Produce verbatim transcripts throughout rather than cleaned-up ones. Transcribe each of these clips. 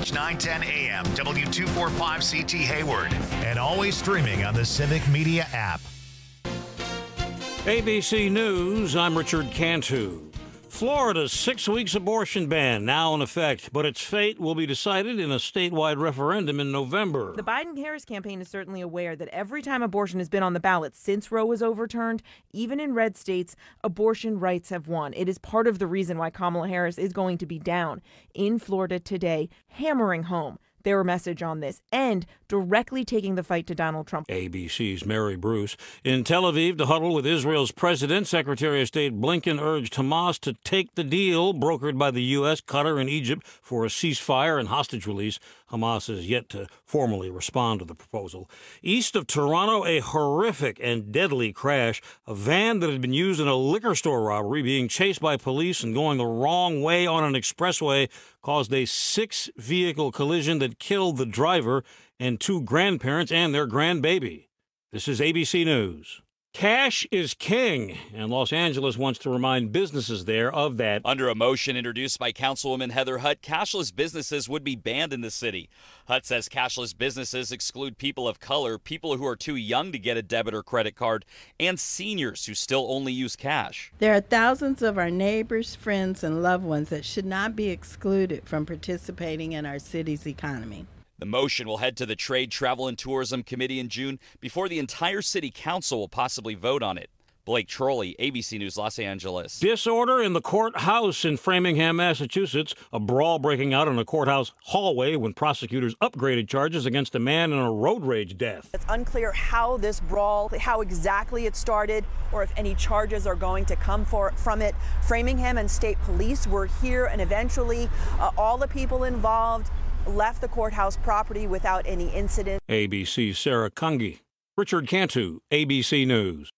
nine ten A M, W two forty-five C T Hayward, and always streaming on the Civic Media app. A B C News, I'm Richard Cantu. Florida's six weeks abortion ban now in effect, but its fate will be decided in a statewide referendum in November. The Biden-Harris campaign is certainly aware that every time abortion has been on the ballot since Roe was overturned, even in red states, abortion rights have won. It is part of the reason why Kamala Harris is going to be down in Florida today, hammering home their message on this and directly taking the fight to Donald Trump. A B C's Mary Bruce. In Tel Aviv, to huddle with Israel's president, Secretary of State Blinken urged Hamas to take the deal brokered by the U S, Qatar, and Egypt for a ceasefire and hostage release. Hamas has yet to formally respond to the proposal. East of Toronto, a horrific and deadly crash. A van that had been used in a liquor store robbery being chased by police and going the wrong way on an expressway caused a six-vehicle collision that killed the driver and two grandparents and their grandbaby. This is A B C News. Cash is king, and Los Angeles wants to remind businesses there of that. Under a motion introduced by Councilwoman Heather Hutt, cashless businesses would be banned in the city. Hutt says cashless businesses exclude people of color, people who are too young to get a debit or credit card, and seniors who still only use cash. There are thousands of our neighbors, friends, and loved ones that should not be excluded from participating in our city's economy. The motion will head to the Trade, Travel, and Tourism Committee in June before the entire city council will possibly vote on it. Blake Trolley, A B C News, Los Angeles. Disorder in the courthouse in Framingham, Massachusetts. A brawl breaking out in a courthouse hallway when prosecutors upgraded charges against a man in a road rage death. It's unclear how this brawl, how exactly it started, or if any charges are going to come for, from it. Framingham and state police were here, and eventually uh, all the people involved left the courthouse property without any incident. A B C's Sarah Kunge. Richard Cantu, A B C News.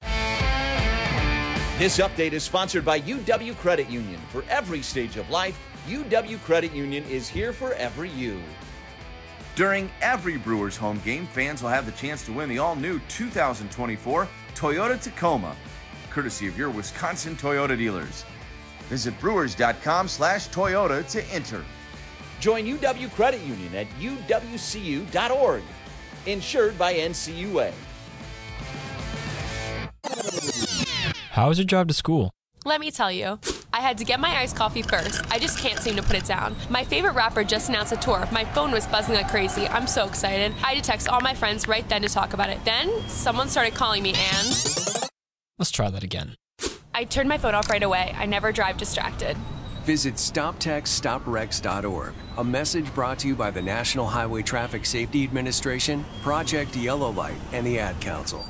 This update is sponsored by U W Credit Union. For every stage of life, U W Credit Union is here for every you. During every Brewers home game, fans will have the chance to win the all-new two thousand twenty-four Toyota Tacoma, courtesy of your Wisconsin Toyota dealers. Visit brewers.com slash Toyota to enter. Join U W Credit Union at U W C U dot org. Insured by N C U A. How was your drive to school? Let me tell you. I had to get my iced coffee first. I just can't seem to put it down. My favorite rapper just announced a tour. My phone was buzzing like crazy. I'm so excited. I had to text all my friends right then to talk about it. Then someone started calling me and... Let's try that again. I turned my phone off right away. I never drive distracted. Visit stop text stop wrecks dot org. A message brought to you by the National Highway Traffic Safety Administration, Project Yellow Light, and the Ad Council.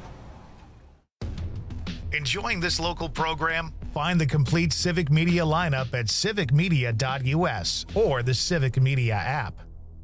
Enjoying this local program? Find the complete Civic Media lineup at civic media dot U S or the Civic Media app.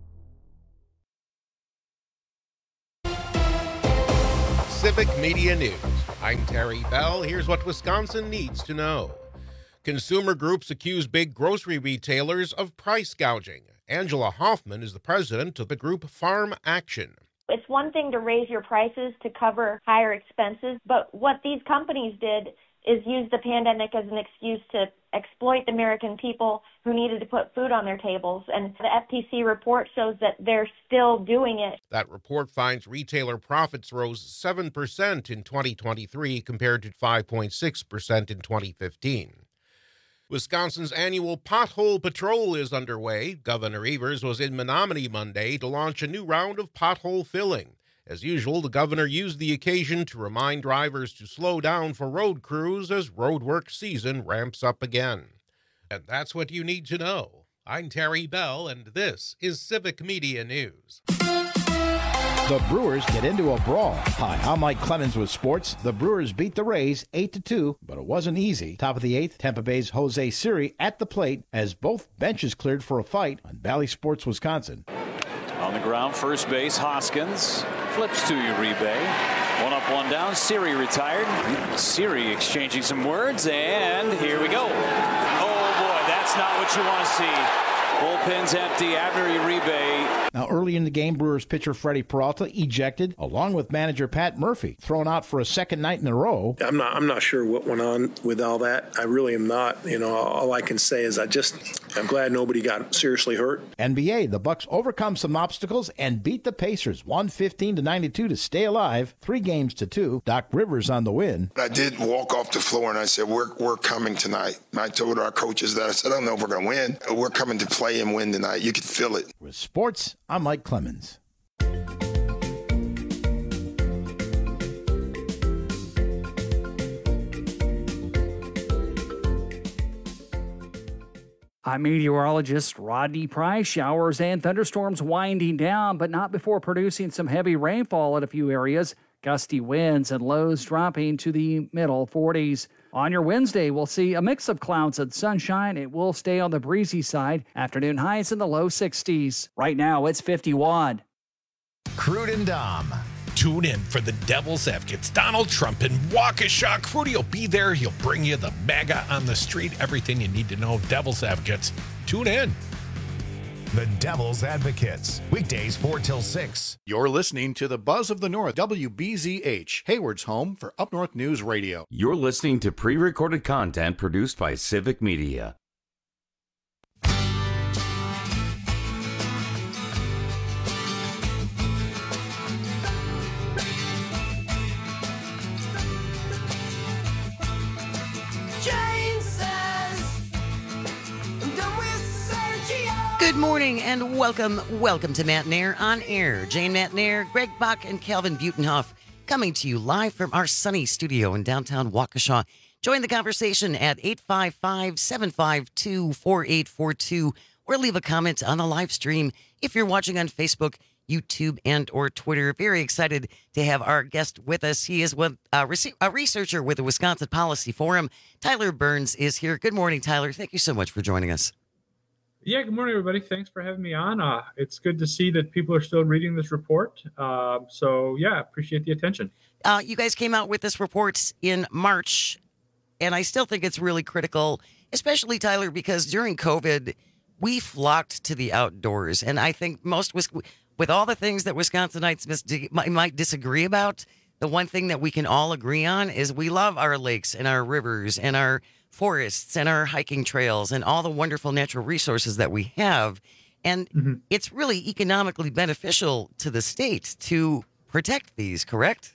Civic Media News. I'm Terry Bell. Here's what Wisconsin needs to know. Consumer groups accuse big grocery retailers of price gouging. Angela Hoffman is the president of the group Farm Action. It's one thing to raise your prices to cover higher expenses, but what these companies did is use the pandemic as an excuse to exploit the American people who needed to put food on their tables. And the F T C report shows that they're still doing it. That report finds retailer profits rose seven percent in twenty twenty-three compared to five point six percent in twenty fifteen. Wisconsin's annual Pothole Patrol is underway. Governor Evers was in Menominee Monday to launch a new round of pothole filling. As usual, the governor used the occasion to remind drivers to slow down for road crews as roadwork season ramps up again. And that's what you need to know. I'm Terry Bell, and this is Civic Media News. The Brewers get into a brawl. Hi, I'm Mike Clemens with sports. The Brewers beat the Rays eight to two, but it wasn't easy. Top of the eighth, Tampa Bay's Jose Siri at the plate as both benches cleared for a fight on Bally Sports, Wisconsin. On the ground, first base, Hoskins flips to Uribe. One up, one down. Siri retired. Siri exchanging some words, and here we go. Oh boy, that's not what you want to see. Bullpen's empty. Abner Uribe. Now, early in the game, Brewers pitcher Freddie Peralta ejected, along with manager Pat Murphy, thrown out for a second night in a row. I'm not. I'm not sure what went on with all that. I really am not. You know, all I can say is I just. I'm glad nobody got seriously hurt. N B A, the Bucks overcome some obstacles and beat the Pacers one fifteen to ninety-two to stay alive. Three games to two. Doc Rivers on the win. I did walk off the floor and I said, "We're we're coming tonight." And I told our coaches that. I said, "I don't know if we're going to win. We're coming to play and win tonight." You could feel it. With sports, I'm Mike Clemens. I'm meteorologist Rodney Price. Showers and thunderstorms winding down, but not before producing some heavy rainfall in a few areas. Gusty winds and lows dropping to the middle forties. On your Wednesday, we'll see a mix of clouds and sunshine. It will stay on the breezy side. Afternoon highs in the low sixties. Right now, it's fifty-one. Crude and Dom. Tune in for the Devil's Advocates. Donald Trump in Waukesha. Crudy will be there. He'll bring you the MAGA on the street, everything you need to know. Devil's Advocates. Tune in. The Devil's Advocates. Weekdays four till six. You're listening to the Buzz of the North, W B Z H, Hayward's home for Up North News Radio. You're listening to pre-recorded content produced by Civic Media. Good morning and welcome, welcome to Matt Nair on Air. Jane Matt Nair, Greg Bach, and Calvin Butenhoff coming to you live from our sunny studio in downtown Waukesha. Join the conversation at eight five five, seven five two, four eight four two or leave a comment on the live stream if you're watching on Facebook, YouTube, and or Twitter. Very excited to have our guest with us. He is with, uh, a researcher with the Wisconsin Policy Forum. Tyler Burns is here. Good morning, Tyler. Thank you so much for joining us. Yeah, good morning, everybody. Thanks for having me on. Uh, it's good to see that people are still reading this report. Uh, so, yeah, appreciate the attention. Uh, you guys came out with this report in March, and I still think it's really critical, especially, Tyler, because during COVID, we flocked to the outdoors. And I think most, with all the things that Wisconsinites mis- might disagree about, the one thing that we can all agree on is we love our lakes and our rivers and our forests and our hiking trails and all the wonderful natural resources that we have. And mm-hmm. it's really economically beneficial to the state to protect these, correct?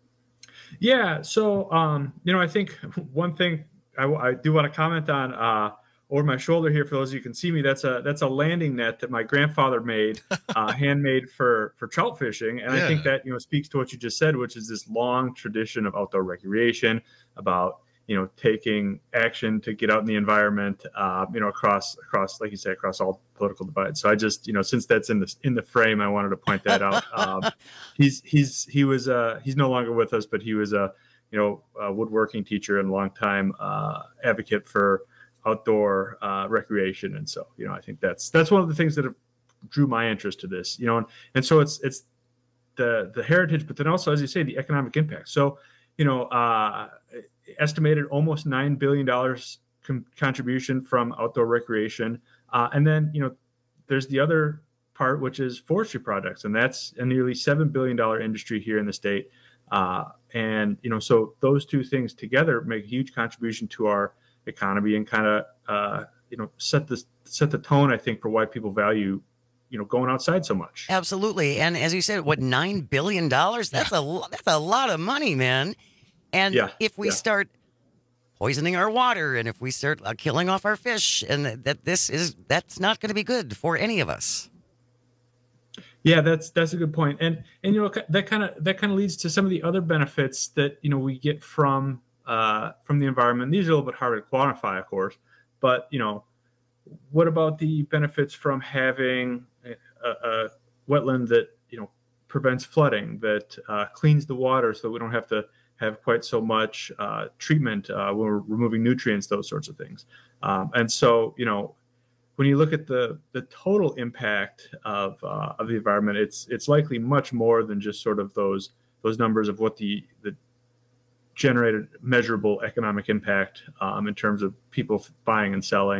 Yeah. So, um, you know, I think one thing I, I do want to comment on uh, over my shoulder here, for those of you who can see me, that's a that's a landing net that my grandfather made, uh, handmade for, for trout fishing. And yeah. I think that, you know, speaks to what you just said, which is this long tradition of outdoor recreation, about you know, taking action to get out in the environment, uh, you know, across, across, like you say, across all political divides. So I just, you know, since that's in the, in the frame, I wanted to point that out. Um, he's, he's, he was, uh, he's no longer with us, but he was a, you know, a woodworking teacher and longtime uh, advocate for outdoor uh, recreation. And so, you know, I think that's, that's one of the things that have drew my interest to this, you know, and, and so it's, it's the, the heritage, but then also, as you say, the economic impact. So, you know, uh, estimated almost nine billion dollars com- contribution from outdoor recreation. Uh, and then, you know, there's the other part, which is forestry products. And that's a nearly seven billion dollars industry here in the state. Uh, and, you know, so those two things together make a huge contribution to our economy and kind of, uh, you know, set the, set the tone, I think, for why people value, you know, going outside so much. Absolutely. And as you said, what, nine billion dollars? That's yeah. a, that's a lot of money, man. And yeah, if we yeah. start poisoning our water and if we start uh, killing off our fish, and that, that this is, that's not going to be good for any of us. Yeah, that's, that's a good point. And, and, you know, that kind of, that kind of leads to some of the other benefits that, you know, we get from, uh, from the environment. These are a little bit harder to quantify, of course, but, you know, what about the benefits from having a, a wetland that, you know, prevents flooding, that uh, cleans the water so we don't have to have quite so much uh, treatment uh, when we're removing nutrients, those sorts of things. Um, and so, you know, when you look at the the total impact of uh, of the environment, it's it's likely much more than just sort of those those numbers of what the the generated measurable economic impact um, in terms of people buying and selling,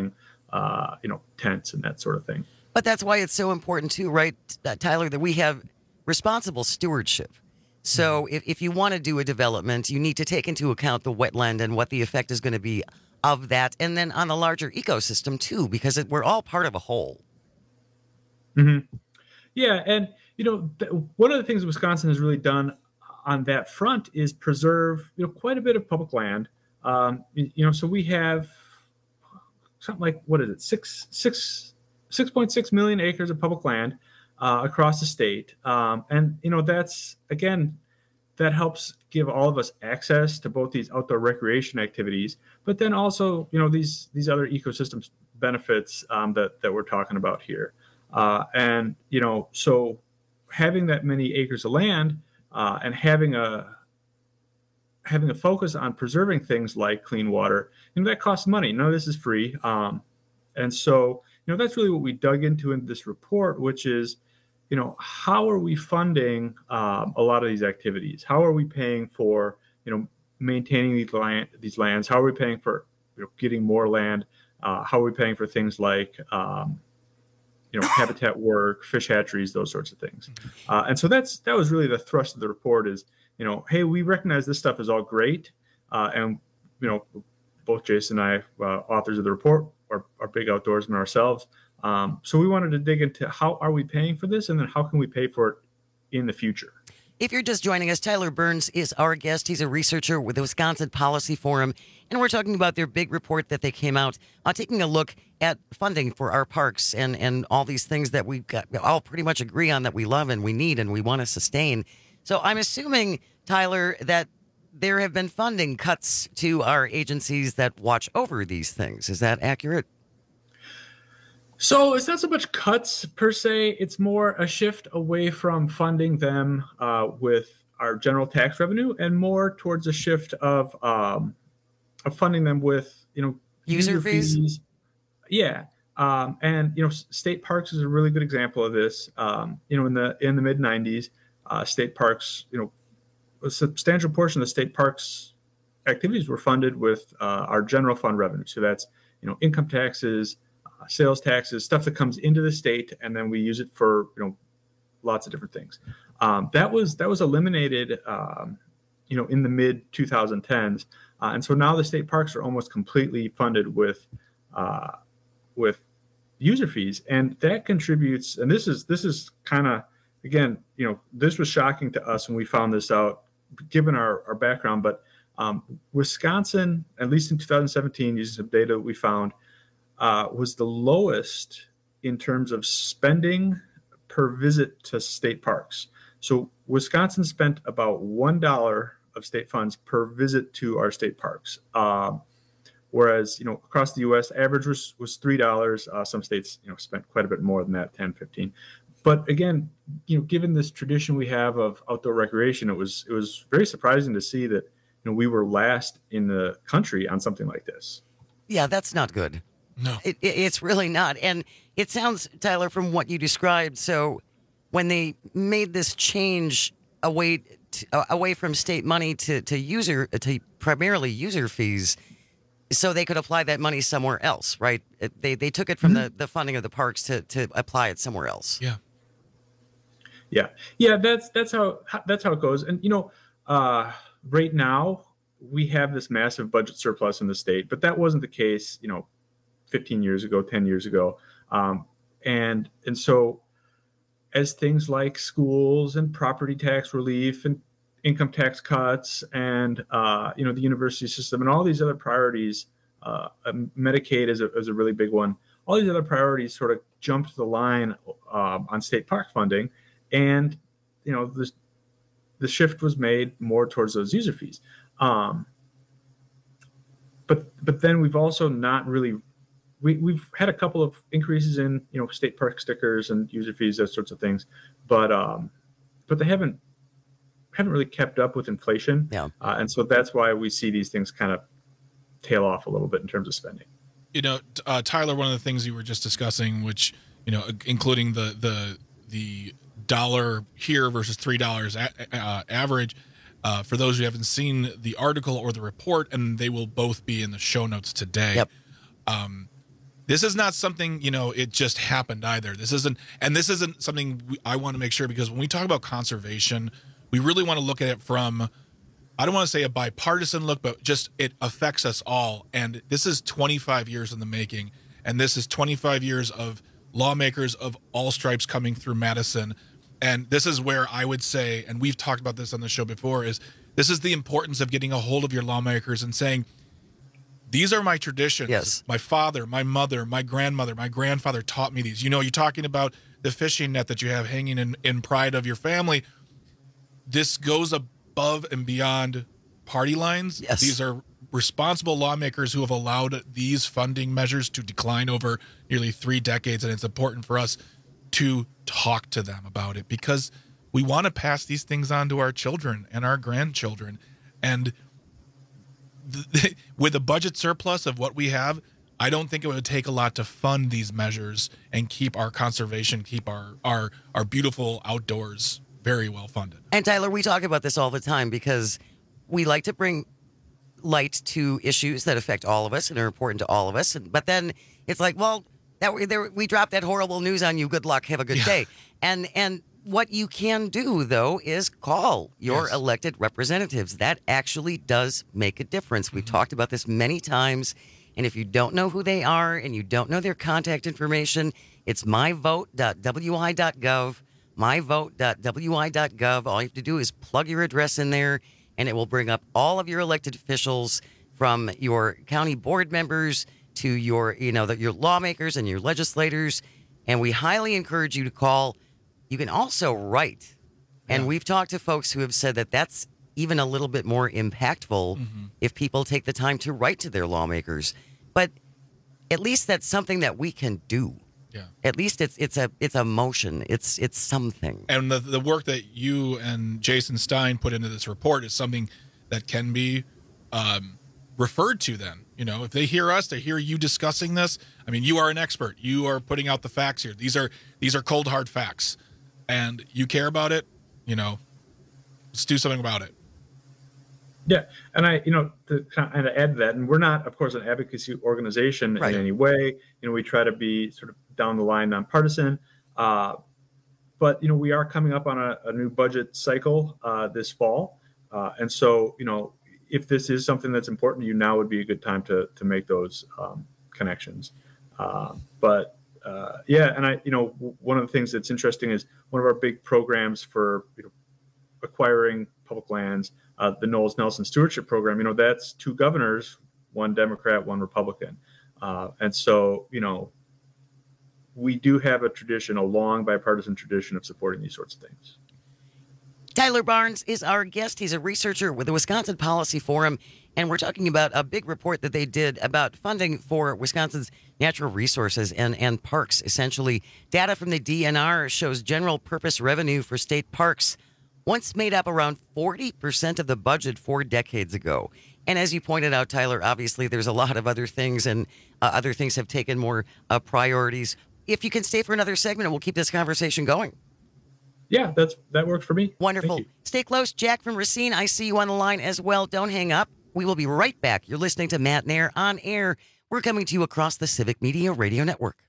uh, you know, tents and that sort of thing. But that's why it's so important too, right, uh, Tyler, that we have responsible stewardship. So if, if you want to do a development, you need to take into account the wetland and what the effect is going to be of that. And then on the larger ecosystem too, because it, we're all part of a whole. Mm-hmm. Yeah. And, you know, th- one of the things Wisconsin has really done on that front is preserve, you know, quite a bit of public land. Um, you, you know, so we have something like, what is it? Six, six, six point six million acres of public land uh, across the state. Um, and, you know, that's, again, that helps give all of us access to both these outdoor recreation activities, but then also, you know, these, these other ecosystem benefits um, that, that we're talking about here. Uh, and, you know, so having that many acres of land uh, and having a, having a focus on preserving things like clean water, you know, that costs money. None of this is free. Um, and so, you know, that's really what we dug into in this report, which is, you know, how are we funding um, a lot of these activities? How are we paying for, you know, maintaining these land, these lands? How are we paying for, you know, getting more land? Uh, how are we paying for things like, um, you know, habitat work, fish hatcheries, those sorts of things? Uh, and so that's that was really the thrust of the report is, you know, hey, we recognize this stuff is all great. Uh, and, you know, both Jason and I, uh, authors of the report, are, are big outdoorsmen ourselves. Um, so we wanted to dig into how are we paying for this, and then how can we pay for it in the future? If you're just joining us, Tyler Burns is our guest. He's a researcher with the Wisconsin Policy Forum, and we're talking about their big report that they came out on, uh, taking a look at funding for our parks and, and all these things that we all pretty much agree on that we love and we need and we want to sustain. So I'm assuming, Tyler, that there have been funding cuts to our agencies that watch over these things. Is that accurate? So it's not so much cuts per se. It's more a shift away from funding them uh, with our general tax revenue and more towards a shift of um, of funding them with, you know, user, user fees. fees. Yeah. Um, and, you know, state parks is a really good example of this. Um, you know, in the in the mid nineties, uh, state parks, you know, a substantial portion of the state parks activities were funded with uh, our general fund revenue. So that's, you know, income taxes, Uh, sales taxes, stuff that comes into the state, and then we use it for, you know, lots of different things. Um, that was that was eliminated, um, you know, in the mid twenty tens, uh, and so now the state parks are almost completely funded with uh, with user fees, and that contributes. And this is this is kind of, again, you know, this was shocking to us when we found this out, given our our background. But um, Wisconsin, at least in two thousand seventeen, using some data that we found, Uh, was the lowest in terms of spending per visit to state parks. So Wisconsin spent about one dollar of state funds per visit to our state parks. Um, whereas, you know, across the U S, average was, was three dollars. Uh, some states, you know, spent quite a bit more than that, ten, fifteen. But again, you know, given this tradition we have of outdoor recreation, it was, it was very surprising to see that, you know, we were last in the country on something like this. Yeah, that's not good. No, it, it, it's really not. And it sounds, Tyler, from what you described, so when they made this change away to, uh, away from state money to, to user to primarily user fees, so they could apply that money somewhere else, right? They they took it from mm-hmm. the, the funding of the parks to, to apply it somewhere else. Yeah, yeah, yeah. That's that's how that's how it goes. And you know, uh, right now we have this massive budget surplus in the state, but that wasn't the case, you know, fifteen years ago, ten years ago. Um, and, and so as things like schools and property tax relief and income tax cuts and, uh, you know, the university system and all these other priorities, uh, Medicaid is a, is a really big one. All these other priorities sort of jumped the line um, on state park funding. And, you know, the, the shift was made more towards those user fees. Um, but, but then we've also not really We, we've had a couple of increases in, you know, state park stickers and user fees, those sorts of things, but um, but they haven't haven't really kept up with inflation. Yeah. Uh, and so that's why we see these things kind of tail off a little bit in terms of spending. You know, uh, Tyler, one of the things you were just discussing, which, you know, including the the the dollar here versus three dollars a- uh, average. Uh, for those who haven't seen the article or the report, and they will both be in the show notes today. Yep. Um, This is not something, you know, it just happened either. This isn't, and this isn't something we, I want to make sure, because when we talk about conservation, we really want to look at it from, I don't want to say a bipartisan look, but just it affects us all. And this is twenty-five years in the making. And this is twenty-five years of lawmakers of all stripes coming through Madison. And this is where I would say, and we've talked about this on the show before, is this is the importance of getting a hold of your lawmakers and saying, these are my traditions. Yes. My father, my mother, my grandmother, my grandfather taught me these. You know, you're talking about the fishing net that you have hanging in, in pride of your family. This goes above and beyond party lines. Yes. These are responsible lawmakers who have allowed these funding measures to decline over nearly three decades. And it's important for us to talk to them about it, because we want to pass these things on to our children and our grandchildren. And th- with a budget surplus of what we have, I don't think it would take a lot to fund these measures and keep our conservation, keep our, our, our beautiful outdoors very well funded. And Tyler, we talk about this all the time because we like to bring light to issues that affect all of us and are important to all of us. But then it's like, well, that there, we dropped that horrible news on you. Good luck. Have a good yeah. day. And and what you can do, though, is call your yes. elected representatives. That actually does make a difference. We've mm-hmm. talked about this many times. And if you don't know who they are and you don't know their contact information, it's my vote dot w i dot gov, my vote dot w i dot gov. All you have to do is plug your address in there, and it will bring up all of your elected officials, from your county board members to your, you know, the, your lawmakers and your legislators. And we highly encourage you to call. You can also write. And yeah. we've talked to folks who have said that that's even a little bit more impactful mm-hmm. if people take the time to write to their lawmakers. But at least that's something that we can do. Yeah. At least it's it's a it's a motion. It's it's something. And the the work that you and Jason Stein put into this report is something that can be um, referred to then. You know, if they hear us, they hear you discussing this. I mean, you are an expert. You are putting out the facts here. These are these are cold hard facts. And you care about it, you know, let's do something about it. Yeah. And I, you know, to kind of add to that, and we're not, of course, an advocacy organization right. in any way. You know, we try to be sort of down the line nonpartisan. Uh, but, you know, we are coming up on a, a new budget cycle uh, this fall. Uh, and so, you know, if this is something that's important to you, now would be a good time to to make those um, connections. Uh, but uh, yeah, and I, you know, one of the things that's interesting is one of our big programs for, you know, acquiring public lands, uh, the Knowles Nelson Stewardship Program. You know, that's two governors, one Democrat, one Republican, uh, and so, you know, we do have a tradition, a long bipartisan tradition of supporting these sorts of things. Tyler Barnes is our guest. He's a researcher with the Wisconsin Policy Forum, and we're talking about a big report that they did about funding for Wisconsin's natural resources and, and parks, essentially. Data from the D N R shows general purpose revenue for state parks once made up around forty percent of the budget four decades ago. And as you pointed out, Tyler, obviously there's a lot of other things, and uh, other things have taken more uh, priorities. If you can stay for another segment, we'll keep this conversation going. Yeah, that's that works for me. Wonderful. Stay close. Jack from Racine, I see you on the line as well. Don't hang up. We will be right back. You're listening to Matt Nair on air. We're coming to you across the Civic Media Radio Network.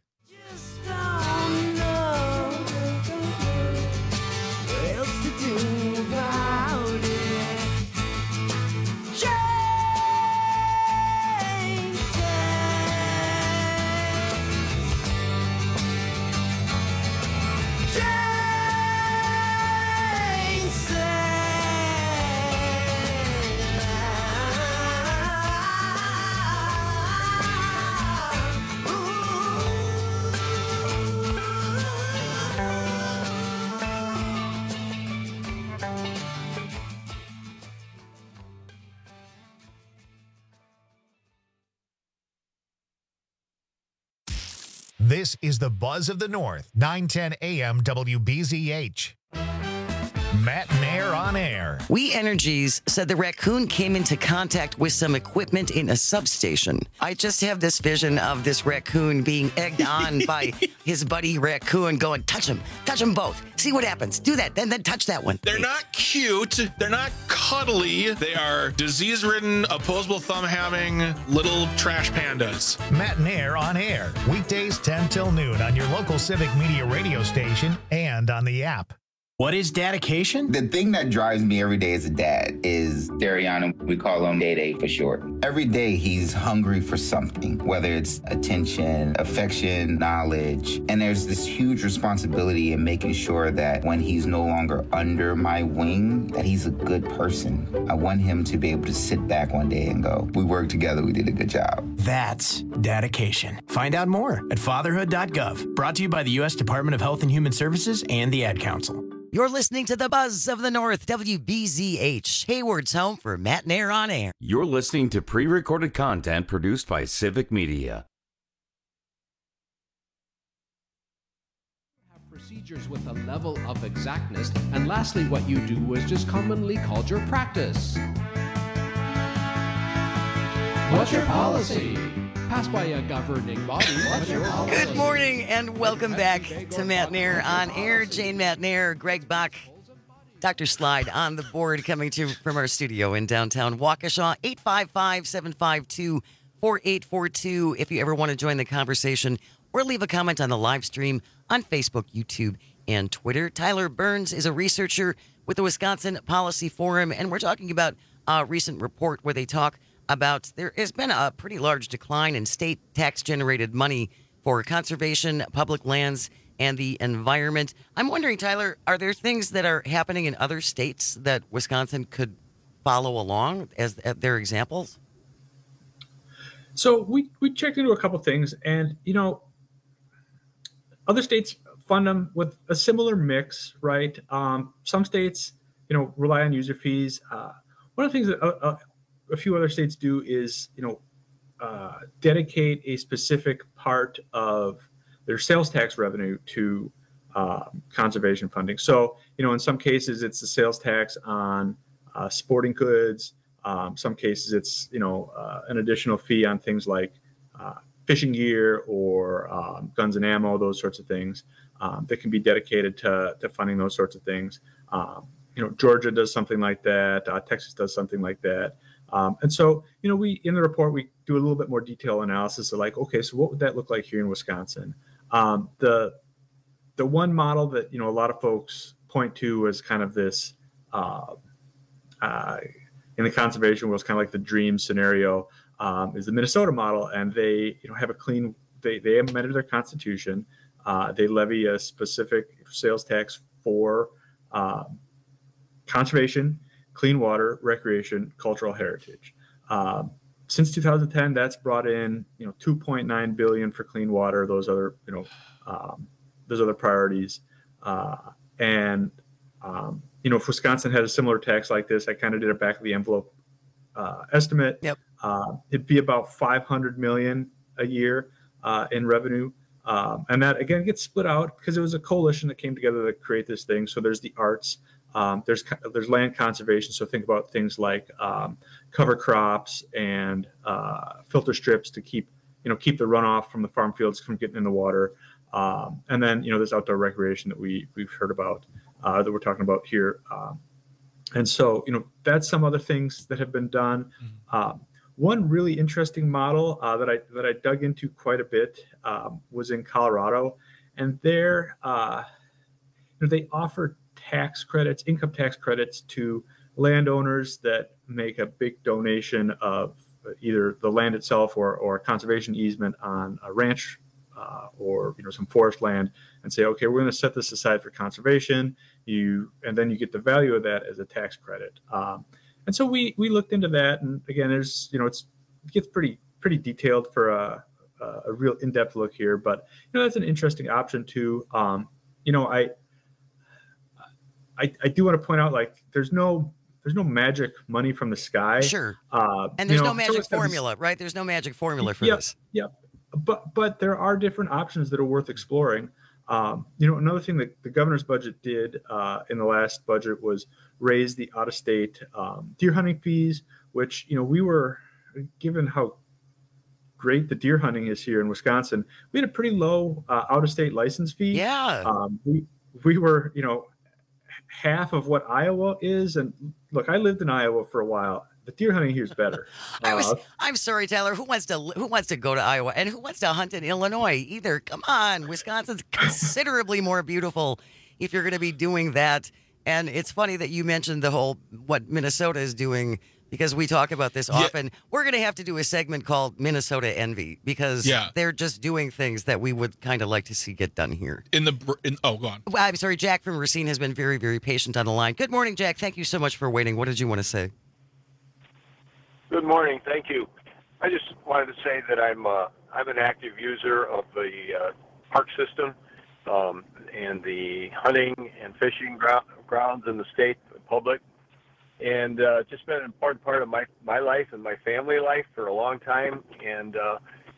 This is the Buzz of the North, nine ten A M W B Z H. Matt Nair on air. We Energies said the raccoon came into contact with some equipment in a substation. I just have this vision of this raccoon being egged on by his buddy raccoon going, touch him, touch them both. See what happens. Do that, then then touch that one. They're not cute. They're not cuddly. They are disease-ridden, opposable thumb-having little trash pandas. Matt Nair on air. Weekdays ten till noon on your local Civic Media radio station and on the app. What is dedication? The thing that drives me every day as a dad is Dariana. We call him Day Day for short. Every day he's hungry for something, whether it's attention, affection, knowledge. And there's this huge responsibility in making sure that when he's no longer under my wing, that he's a good person. I want him to be able to sit back one day and go, we worked together, we did a good job. That's dedication. Find out more at fatherhood dot gov. Brought to you by the U S Department of Health and Human Services and the Ad Council. You're listening to the Buzz of the North, W B Z H, Hayward's home for Matt Nair on air. You're listening to pre-recorded content produced by Civic Media. Procedures with a level of exactness, and lastly, what you do is just commonly called your practice. What's your policy? Passed by a governing body. What's your policy? Good morning and welcome back to Matt Nair on air. Jane Matt Nair, Greg Bach, Doctor Slide on the board, coming to you from our studio in downtown Waukesha. eight five five, seven five two, four eight four two if you ever want to join the conversation or leave a comment on the live stream on Facebook, YouTube, and Twitter. Tyler Burns is a researcher with the Wisconsin Policy Forum, and we're talking about a recent report where they talk about there has been a pretty large decline in state tax-generated money for conservation, public lands, and the environment. I'm wondering, Tyler, are there things that are happening in other states that Wisconsin could follow along as, as their examples? So we, we checked into a couple things, and, you know, other states fund them with a similar mix, right? Um, some states, you know, rely on user fees. Uh, one of the things that uh, uh, a few other states do is, you know, uh, dedicate a specific part of their sales tax revenue to uh, conservation funding. So, you know, in some cases, it's the sales tax on uh, sporting goods. Um, some cases, it's, you know, uh, an additional fee on things like uh, fishing gear or um, guns and ammo, those sorts of things um, that can be dedicated to, to funding those sorts of things. Um, you know, Georgia does something like that. Uh, Texas does something like that. Um, and so, you know, we, in the report, we do a little bit more detailed analysis of like, okay, so what would that look like here in Wisconsin? Um, the, the one model that, you know, a lot of folks point to as kind of this, uh, uh, in the conservation world, it's kind of like the dream scenario, um, is the Minnesota model. And they, you know, have a clean, they, they amended their constitution. Uh, they levy a specific sales tax for, um, conservation, clean water, recreation, cultural heritage. Um, since two thousand ten, that's brought in, you know, two point nine billion dollars for clean water. Those other, you know, um, those other priorities. Uh, and, um, you know, if Wisconsin had a similar tax like this, I kind of did a back of the envelope uh, estimate. Yep. Uh, it'd be about five hundred million dollars a year uh, in revenue. Um, and that, again, gets split out because it was a coalition that came together to create this thing. So there's the arts. Um, there's there's land conservation, so think about things like um, cover crops and uh, filter strips to keep you know keep the runoff from the farm fields from getting in the water, um, and then you know there's outdoor recreation that we we've heard about uh, that we're talking about here, um, and so you know that's some other things that have been done. Mm-hmm. Um, one really interesting model uh, that I that I dug into quite a bit um, was in Colorado, and there uh, you know they offer tax credits, income tax credits to landowners that make a big donation of either the land itself or, or a conservation easement on a ranch uh, or you know some forest land, and say, okay, we're going to set this aside for conservation. You and then you get the value of that as a tax credit. Um, and so we we looked into that, and again, there's you know it's it gets pretty pretty detailed for a a real in-depth look here, but you know that's an interesting option too. Um, you know I. I, I do want to point out, like, there's no there's no magic money from the sky. Sure. Uh, and there's you know, no magic so formula, right? There's no magic formula for yep, this. Yep. But but there are different options that are worth exploring. Um, you know, another thing that the governor's budget did uh, in the last budget was raise the out-of-state um, deer hunting fees, which, you know, we were, given how great the deer hunting is here in Wisconsin, we had a pretty low uh, out-of-state license fee. Yeah. Um, we, we were, you know, half of what Iowa is. And look, I lived in Iowa for a while. The deer hunting here is better. I was, Uh, I'm sorry, Tyler. Who wants to who wants to go to Iowa and who wants to hunt in Illinois either? Come on, Wisconsin's considerably more beautiful if you're going to be doing that. And it's funny that you mentioned the whole what Minnesota is doing because we talk about this Yeah. Uh, often. We're going to have to do a segment called Minnesota Envy because Yeah. they're just doing things that we would kind of like to see get done here. In the br- in, oh, go on. Well, I'm sorry, Jack from Racine has been very, very patient on the line. Good morning, Jack. Thank you so much for waiting. What did you want to say? Good morning. Thank you. I just wanted to say that I'm uh, I'm an active user of the uh, park system um, and the hunting and fishing grou- grounds in the state public, and uh, just been an important part of my my life and my family life for a long time. And uh,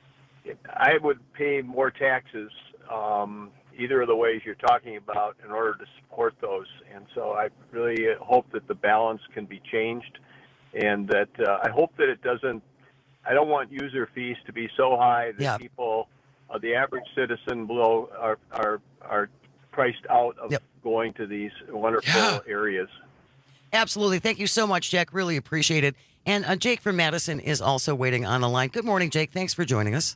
I would pay more taxes um, either of the ways you're talking about in order to support those. And so I really hope that the balance can be changed. And that uh, I hope that it doesn't, I don't want user fees to be so high that Yeah. people, uh, the average citizen below, are are, are priced out of Yep. going to these wonderful Yeah. areas. Absolutely. Thank you so much, Jack. Really appreciate it. And uh, Jake from Madison is also waiting on the line. Good morning, Jake. Thanks for joining us.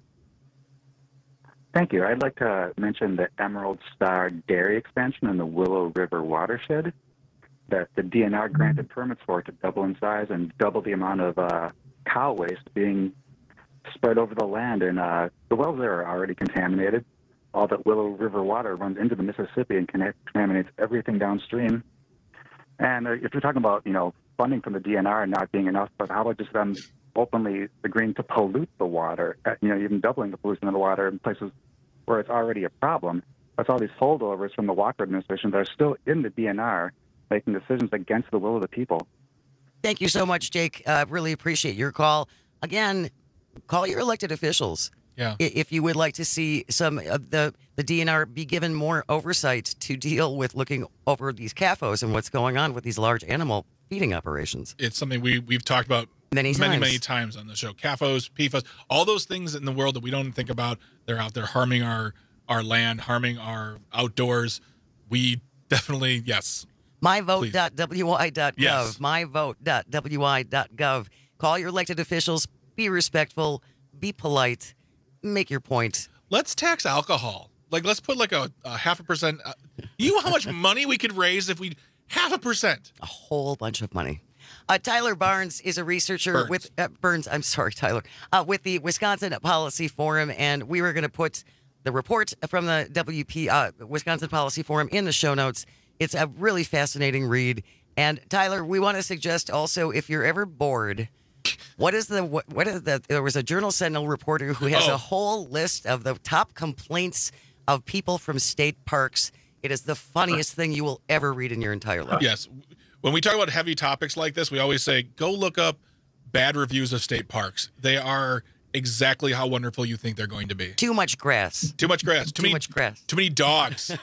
Thank you. I'd like to mention the Emerald Star Dairy expansion in the Willow River watershed that the D N R granted permits for to double in size and double the amount of uh, cow waste being spread over the land. And uh, the wells there are already contaminated. All that Willow River water runs into the Mississippi and contaminates everything downstream. And uh, if you're talking about, you know, funding from the D N R not being enough, but how about just them openly agreeing to pollute the water, uh, you know, even doubling the pollution of the water in places where it's already a problem? That's all these holdovers from the Walker administration that are still in the D N R making decisions against the will of the people. Thank you so much, Jake. Uh, really appreciate your call. Again, call your elected officials. Yeah. I- If you would like to see some of the, the D N R be given more oversight to deal with looking over these C A F Os and what's going on with these large animal feeding operations. It's something we, we've talked about Many many, times. many times on the show. C A F Os, P F A S, all those things in the world that we don't think about. They're out there harming our, our land, harming our outdoors. We definitely, yes. my vote dot w i dot gov. Yes. my vote dot w i dot gov. Call your elected officials. Be respectful. Be polite. Make your point. Let's tax alcohol. Like, let's put like a, a half a percent. Uh, you know how much money we could raise if we half a percent? A whole bunch of money. Uh, Tyler Barnes is a researcher Burns. with uh, Burns. I'm sorry, Tyler, uh, with the Wisconsin Policy Forum, and we were going to put the report from the W P uh, Wisconsin Policy Forum in the show notes. It's a really fascinating read. And Tyler, we want to suggest also, if you're ever bored, what is the what, what is the? There was a Journal Sentinel reporter who has Oh. a whole list of the top complaints of people from state parks. It is the funniest thing you will ever read in your entire life. Yes. When we talk about heavy topics like this, we always say, go look up bad reviews of state parks. They are exactly how wonderful you think they're going to be. Too much grass. Too much grass. Too, Too many, much grass. Too many dogs.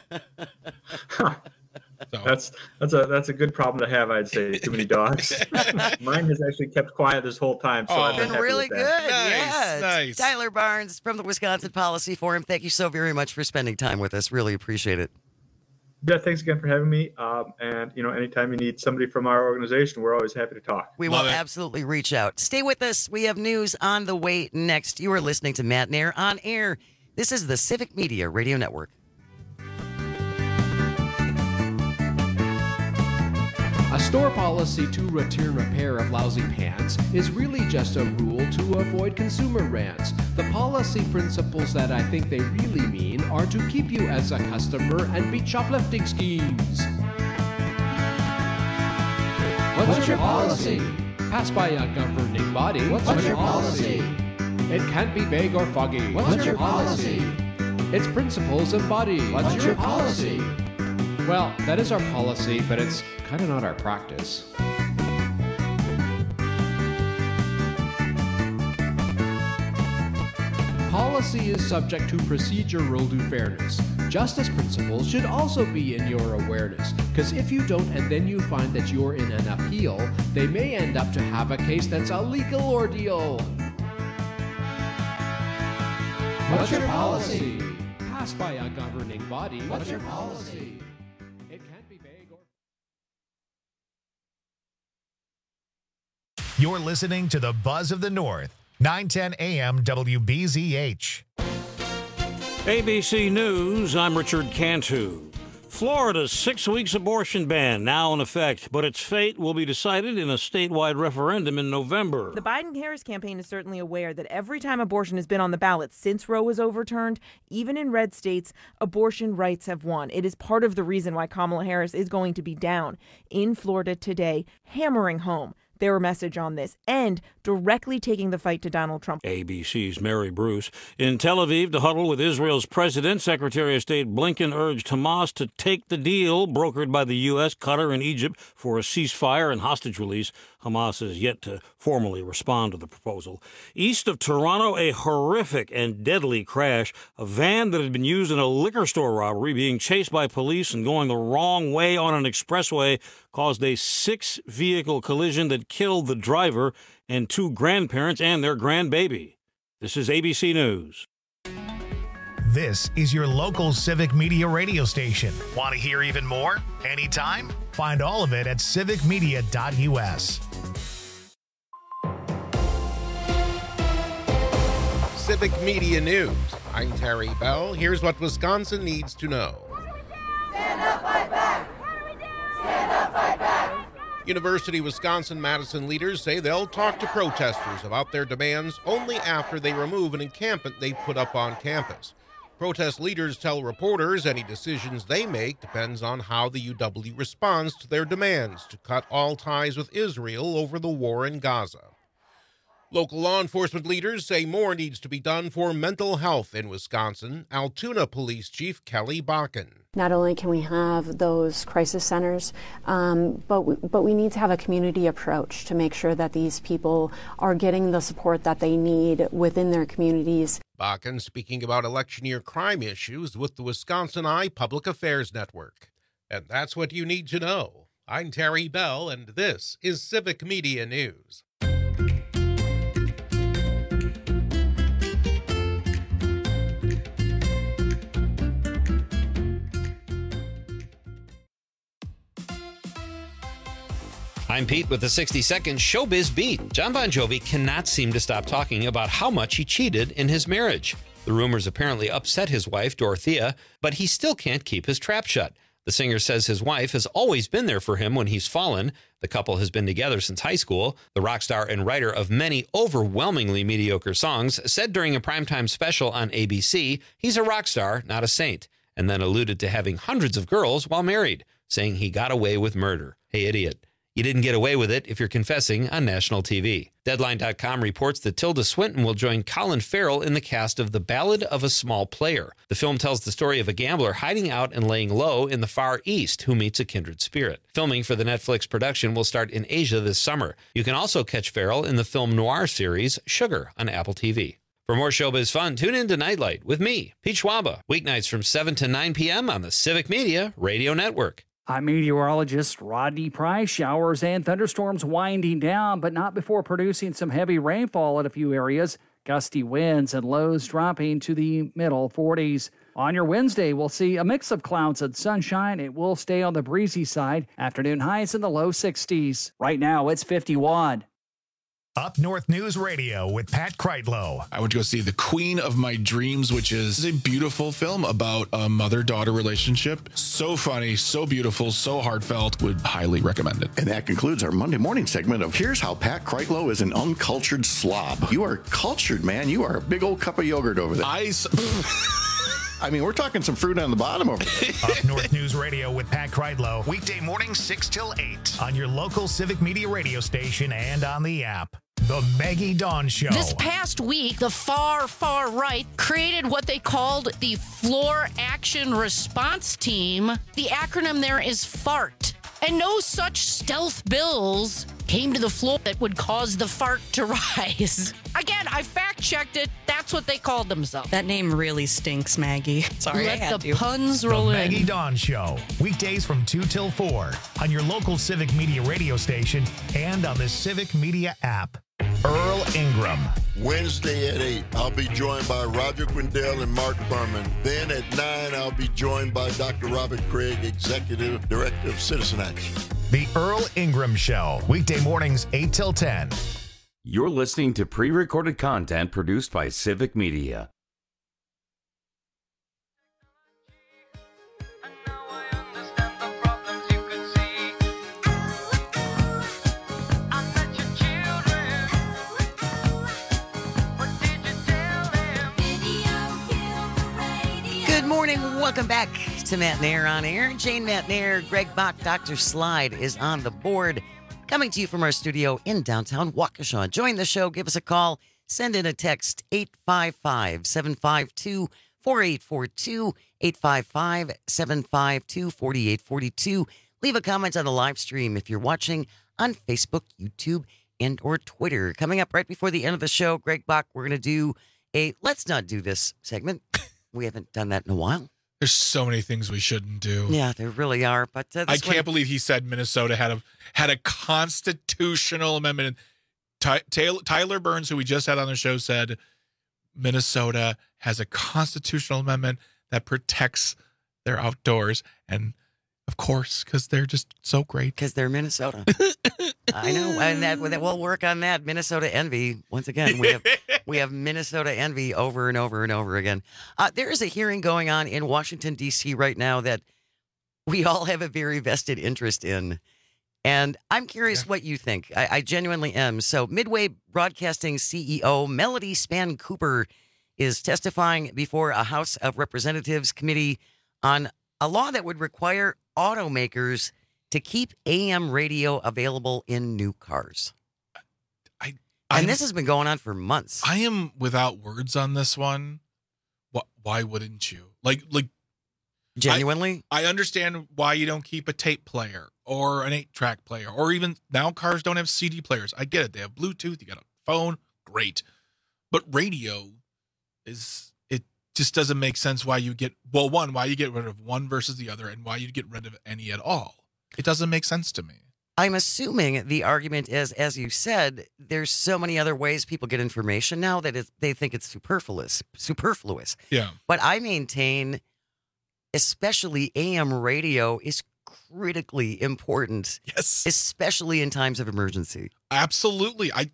That's that's a that's a good problem to have, I'd say. Too many dogs. Mine has actually kept quiet this whole time, so Oh. I've been, Been happy really with good. that. Yeah. nice. Tyler Barnes from the Wisconsin Policy Forum. Thank you so very much for spending time with us. Really appreciate it. Yeah, thanks again for having me. Um, and you know, anytime you need somebody from our organization, we're always happy to talk. We will absolutely reach out. Stay with us. We have news on the way next. You are listening to Matt Nair on Air. This is the Civic Media Radio Network. A store policy to return repair of lousy pants is really just a rule to avoid consumer rants. The policy principles that I think they really mean are to keep you as a customer and beat shoplifting schemes. What's, What's your policy? Passed by a governing body. What's, What's your policy? policy? It can't be vague or foggy. What's, What's your policy? Its principles embodied. What's, What's your policy? policy? Well, that is our policy, but it's kind of not our practice. Policy is subject to procedural due fairness. Justice principles should also be in your awareness, because if you don't and then you find that you're in an appeal, they may end up to have a case that's a legal ordeal. What's your policy? Passed by a governing body. What's your policy? It can't be vague or... You're listening to the Buzz of the North, nine ten A M W B Z H. A B C News, I'm Richard Cantu. Florida's six weeks abortion ban now in effect, but its fate will be decided in a statewide referendum in November. The Biden-Harris campaign is certainly aware that every time abortion has been on the ballot since Roe was overturned, even in red states, abortion rights have won. It is part of the reason why Kamala Harris is going to be down in Florida today, hammering home their message on this and directly taking the fight to Donald Trump. A B C's Mary Bruce. In Tel Aviv, to huddle with Israel's president, Secretary of State Blinken urged Hamas to take the deal brokered by the U S, Qatar, and Egypt for a ceasefire and hostage release. Hamas has yet to formally respond to the proposal. East of Toronto, a horrific and deadly crash. A van that had been used in a liquor store robbery being chased by police and going the wrong way on an expressway caused a six-vehicle collision that killed the driver and two grandparents and their grandbaby. This is A B C News. This is your local Civic Media radio station. Want to hear even more? Anytime? Find all of it at civic media dot U S. Civic Media News. I'm Terry Bell. Here's what Wisconsin needs to know. Stand up, fight back! Stand up, fight back! University of Wisconsin-Madison leaders say they'll talk to protesters about their demands only after they remove an encampment they put up on campus. Protest leaders tell reporters any decisions they make depends on how the U W responds to their demands to cut all ties with Israel over the war in Gaza. Local law enforcement leaders say more needs to be done for mental health in Wisconsin. Altoona Police Chief Kelly Bakken. Not only can we have those crisis centers, um, but, we, but we need to have a community approach to make sure that these people are getting the support that they need within their communities. Bakken speaking about election year crime issues with the Wisconsin Eye Public Affairs Network. And that's what you need to know. I'm Terry Bell, and this is Civic Media News. I'm Pete with the sixty second Showbiz Beat. Jon Bon Jovi cannot seem to stop talking about how much he cheated in his marriage. The rumors apparently upset his wife, Dorothea, but he still can't keep his trap shut. The singer says his wife has always been there for him when he's fallen. The couple has been together since high school. The rock star and writer of many overwhelmingly mediocre songs said during a primetime special on A B C, he's a rock star, not a saint, and then alluded to having hundreds of girls while married, saying he got away with murder. Hey, idiot. You didn't get away with it if you're confessing on national T V. Deadline dot com reports that Tilda Swinton will join Colin Farrell in the cast of The Ballad of a Small Player. The film tells the story of a gambler hiding out and laying low in the Far East who meets a kindred spirit. Filming for the Netflix production will start in Asia this summer. You can also catch Farrell in the film noir series Sugar on Apple T V. For more showbiz fun, tune in to Nightlight with me, Pete Schwaba, weeknights from seven to nine p.m. on the Civic Media Radio Network. I'm meteorologist Rodney Price. Showers and thunderstorms winding down, but not before producing some heavy rainfall in a few areas. Gusty winds and lows dropping to the middle forties. On your Wednesday, we'll see a mix of clouds and sunshine. It will stay on the breezy side. Afternoon highs in the low sixties. Right now, it's fifty-one. Up North News Radio with Pat Kreitlow. I went to go see The Queen of My Dreams, which is a beautiful film about a mother-daughter relationship. So funny, so beautiful, so heartfelt. Would highly recommend it. And that concludes our Monday morning segment of Here's How Pat Kreitlow is an Uncultured Slob. You are cultured, man. You are a big old cup of yogurt over there. I... I mean, we're talking some fruit on the bottom over there. Up North News Radio with Pat Kreitlow. Weekday mornings six till eight on your local Civic Media radio station and on the app. The Maggie Dawn Show. This past week, the far, far right created what they called the Floor Action Response Team. The acronym there is FART. And no such stealth bills came to the floor that would cause the fart to rise. Again, I fact checked it. That's what they called themselves. That name really stinks, Maggie. Sorry, Let I had the to. puns The roll in. Maggie Dawn Show, weekdays from two till four on your local Civic Media radio station and on the Civic Media app. Earl Ingram. Wednesday at eight, I'll be joined by Roger Quindell and Mark Berman. Then at nine, I'll be joined by Doctor Robert Craig, Executive Director of Citizen Action. The Earl Ingram Show, weekday mornings eight till ten. You're listening to pre-recorded content produced by Civic Media. Good morning. Welcome back to Matt and Air on Air. Jane Matt and Air, Greg Bach, Doctor Slide is on the board. Coming to you from our studio in downtown Waukesha. Join the show. Give us a call. Send in a text, eight five five, seven five two, four eight four two, eight five five, seven five two, four eight four two. Leave a comment on the live stream if you're watching on Facebook, YouTube, and or Twitter. Coming up right before the end of the show, Greg Bach, we're going to do a Let's Not Do This segment. We haven't done that in a while. There's so many things we shouldn't do. Yeah, there really are. But uh, I this can't one- believe he said Minnesota had a had a constitutional amendment. Ty, Taylor, Tyler Burns, who we just had on the show, said Minnesota has a constitutional amendment that protects their outdoors, and of course, because they're just so great. Because they're Minnesota. I know, and that we'll work on that Minnesota envy once again. We have we have Minnesota envy over and over and over again. Uh, there is a hearing going on in Washington D C right now that we all have a very vested interest in, and I'm curious yeah. what you think. I, I genuinely am. So, Midway Broadcasting C E O Melody Span Cooper is testifying before a House of Representatives committee on a law that would require automakers to keep A M radio available in new cars. I, I and I'm, this has been going on for months. I am without words on this one. Why, why wouldn't you? Like, like genuinely, I, I understand why you don't keep a tape player or an eight-track player, or even now cars don't have C D players. I get it; they have Bluetooth. You got a phone, great, but radio is it just doesn't make sense. Why you get well, one, why you get rid of one versus the other, and why you get rid of any at all. It doesn't make sense to me. I'm assuming the argument is, as you said, there's so many other ways people get information now that it's, they think it's superfluous. Superfluous. Yeah. But I maintain, especially A M radio, is critically important. Yes. Especially in times of emergency. Absolutely. I.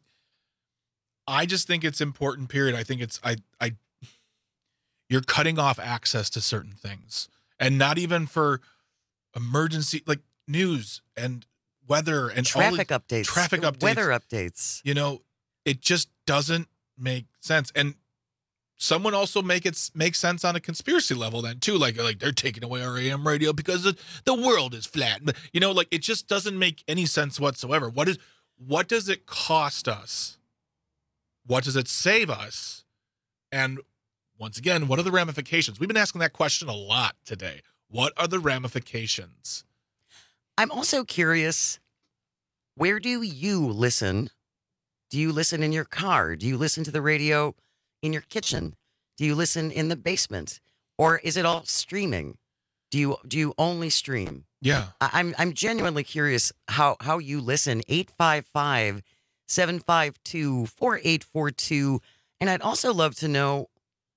I just think it's important. Period. I think it's I. I. You're cutting off access to certain things, and not even for emergency like. News and weather and traffic all the, updates, traffic updates, weather updates. You know, it just doesn't make sense. And someone also make it make sense on a conspiracy level then too. Like, like they're taking away our A M radio because the, the world is flat. You know, like it just doesn't make any sense whatsoever. What is what does it cost us? What does it save us? And once again, what are the ramifications? We've been asking that question a lot today. What are the ramifications? I'm also curious, where do you listen? Do you listen in your car? Do you listen to the radio in your kitchen? Do you listen in the basement? Or is it all streaming? Do you do you only stream? Yeah. I, I'm I'm genuinely curious how, how you listen. eight five five, seven five two, four eight four two. And I'd also love to know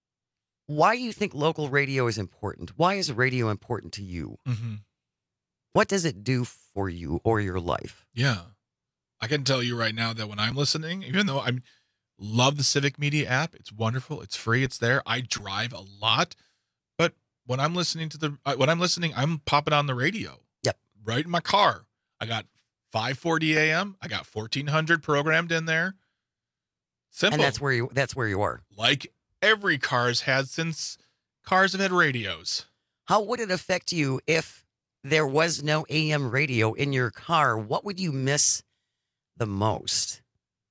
why you think local radio is important. Why is radio important to you? Mm-hmm. What does it do for you or your life? Yeah. I can tell you right now that when I'm listening, even though I love the Civic Media app, it's wonderful, it's free, it's there. I drive a lot, but when I'm listening to the uh, when I'm listening, I'm popping on the radio. Yep. Right in my car. I got five forty A M. I got fourteen hundred programmed in there. Simple. And that's where you that's where you are. Like every car's had since cars have had radios. How would it affect you if there was no A M radio in your car? What would you miss the most?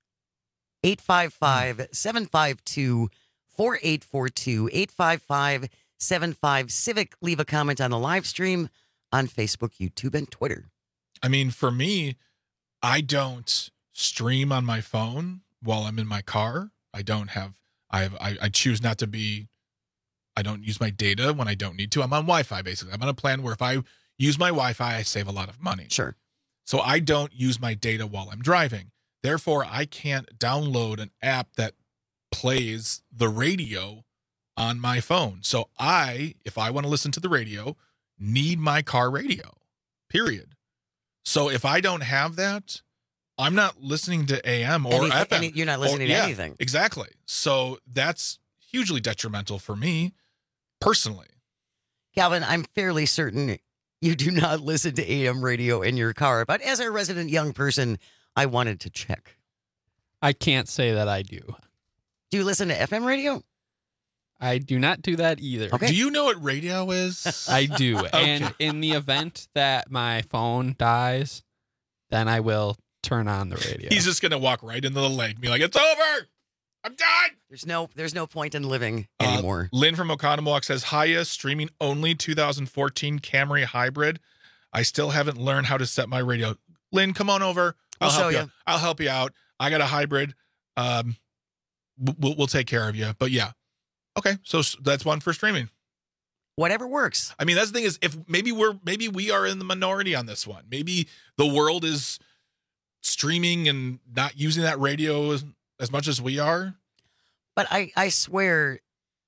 eight five five, seven five two, four eight four two, eight five five, seven five Civic. Leave a comment on the live stream on Facebook, YouTube, and Twitter. I mean, for me, I don't stream on my phone while I'm in my car. I don't have. I have. I, I choose not to be. I don't use my data when I don't need to. I'm on Wi-Fi basically. I'm on a plan where if I use my Wi-Fi, I save a lot of money. Sure. So I don't use my data while I'm driving. Therefore, I can't download an app that plays the radio on my phone. So I, if I want to listen to the radio, need my car radio, period. So if I don't have that, I'm not listening to A M or Anything, F M. any, you're not listening or, to yeah, anything. Exactly. So that's hugely detrimental for me personally. Calvin, I'm fairly certain you do not listen to A M radio in your car, but as a resident young person, I wanted to check. I can't say that I do. Do you listen to F M radio? I do not do that either. Okay. Do you know what radio is? I do. Okay. And in the event that my phone dies, then I will turn on the radio. He's just going to walk right into the lake and be like, it's over. I'm done. There's no there's no point in living Uh, anymore. Lynn from Oconomowoc says, hiya, streaming only two thousand fourteen Camry Hybrid. I still haven't learned how to set my radio. Lynn, come on over. I'll We'll help show you. you. Out. I'll help you out. I got a hybrid. Um, we'll, we'll take care of you. But yeah. Okay. So s- that's one for streaming. Whatever works. I mean, that's the thing is if maybe we're, maybe we are in the minority on this one. Maybe the world is streaming and not using that radio as, as much as we are. But I, I swear,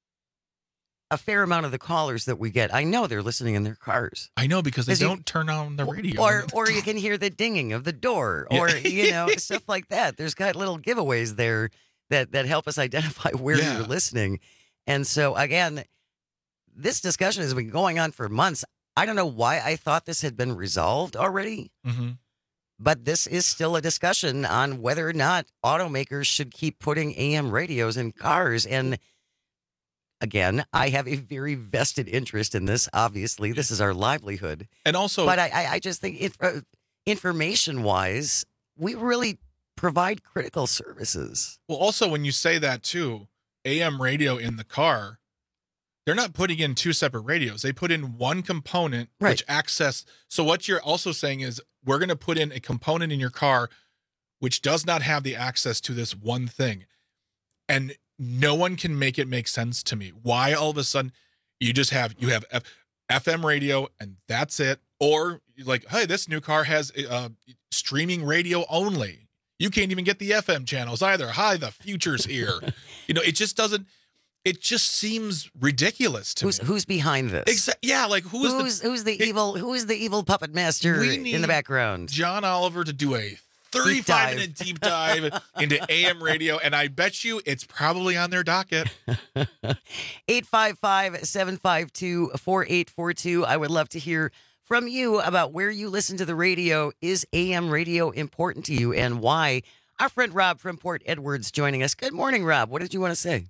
a fair amount of the callers that we get, I know they're listening in their cars. I know because they 'Cause you- don't turn on the radio. Or or you can hear the dinging of the door, or Yeah. you know stuff like that. There's got little giveaways there that that help us identify where Yeah. you're listening. And so again, this discussion has been going on for months. I don't know why I thought this had been resolved already, Mm-hmm. but this is still a discussion on whether or not automakers should keep putting A M radios in cars. And again, I have a very vested interest in this. Obviously, this is our livelihood. And also, But I, I, I just think it, uh, information-wise, we really provide critical services. well, also when you say that too, A M radio in the car, they're not putting in two separate radios. They put in one component Right. which access. So what you're also saying is we're going to put in a component in your car which does not have the access to this one thing. And no one can make it make sense to me. Why all of a sudden you just have you have F- FM radio and that's it, or like, hey, this new car has uh, streaming radio only. You can't even get the F M channels either. Hi, the future's here. You know, it just doesn't. It just seems ridiculous to Who's me. who's behind this? Exa- yeah, like who is who's the who's the evil who is the evil puppet master We in need the background? John Oliver to do a thirty-five minute deep dive into A M radio, and I bet you it's probably on their docket. eight five five, seven five two, four eight four two. I would love to hear from you about where you listen to the radio. Is A M radio important to you and why? Our friend Rob from Port Edwards joining us. Good morning, Rob. What did you want to say?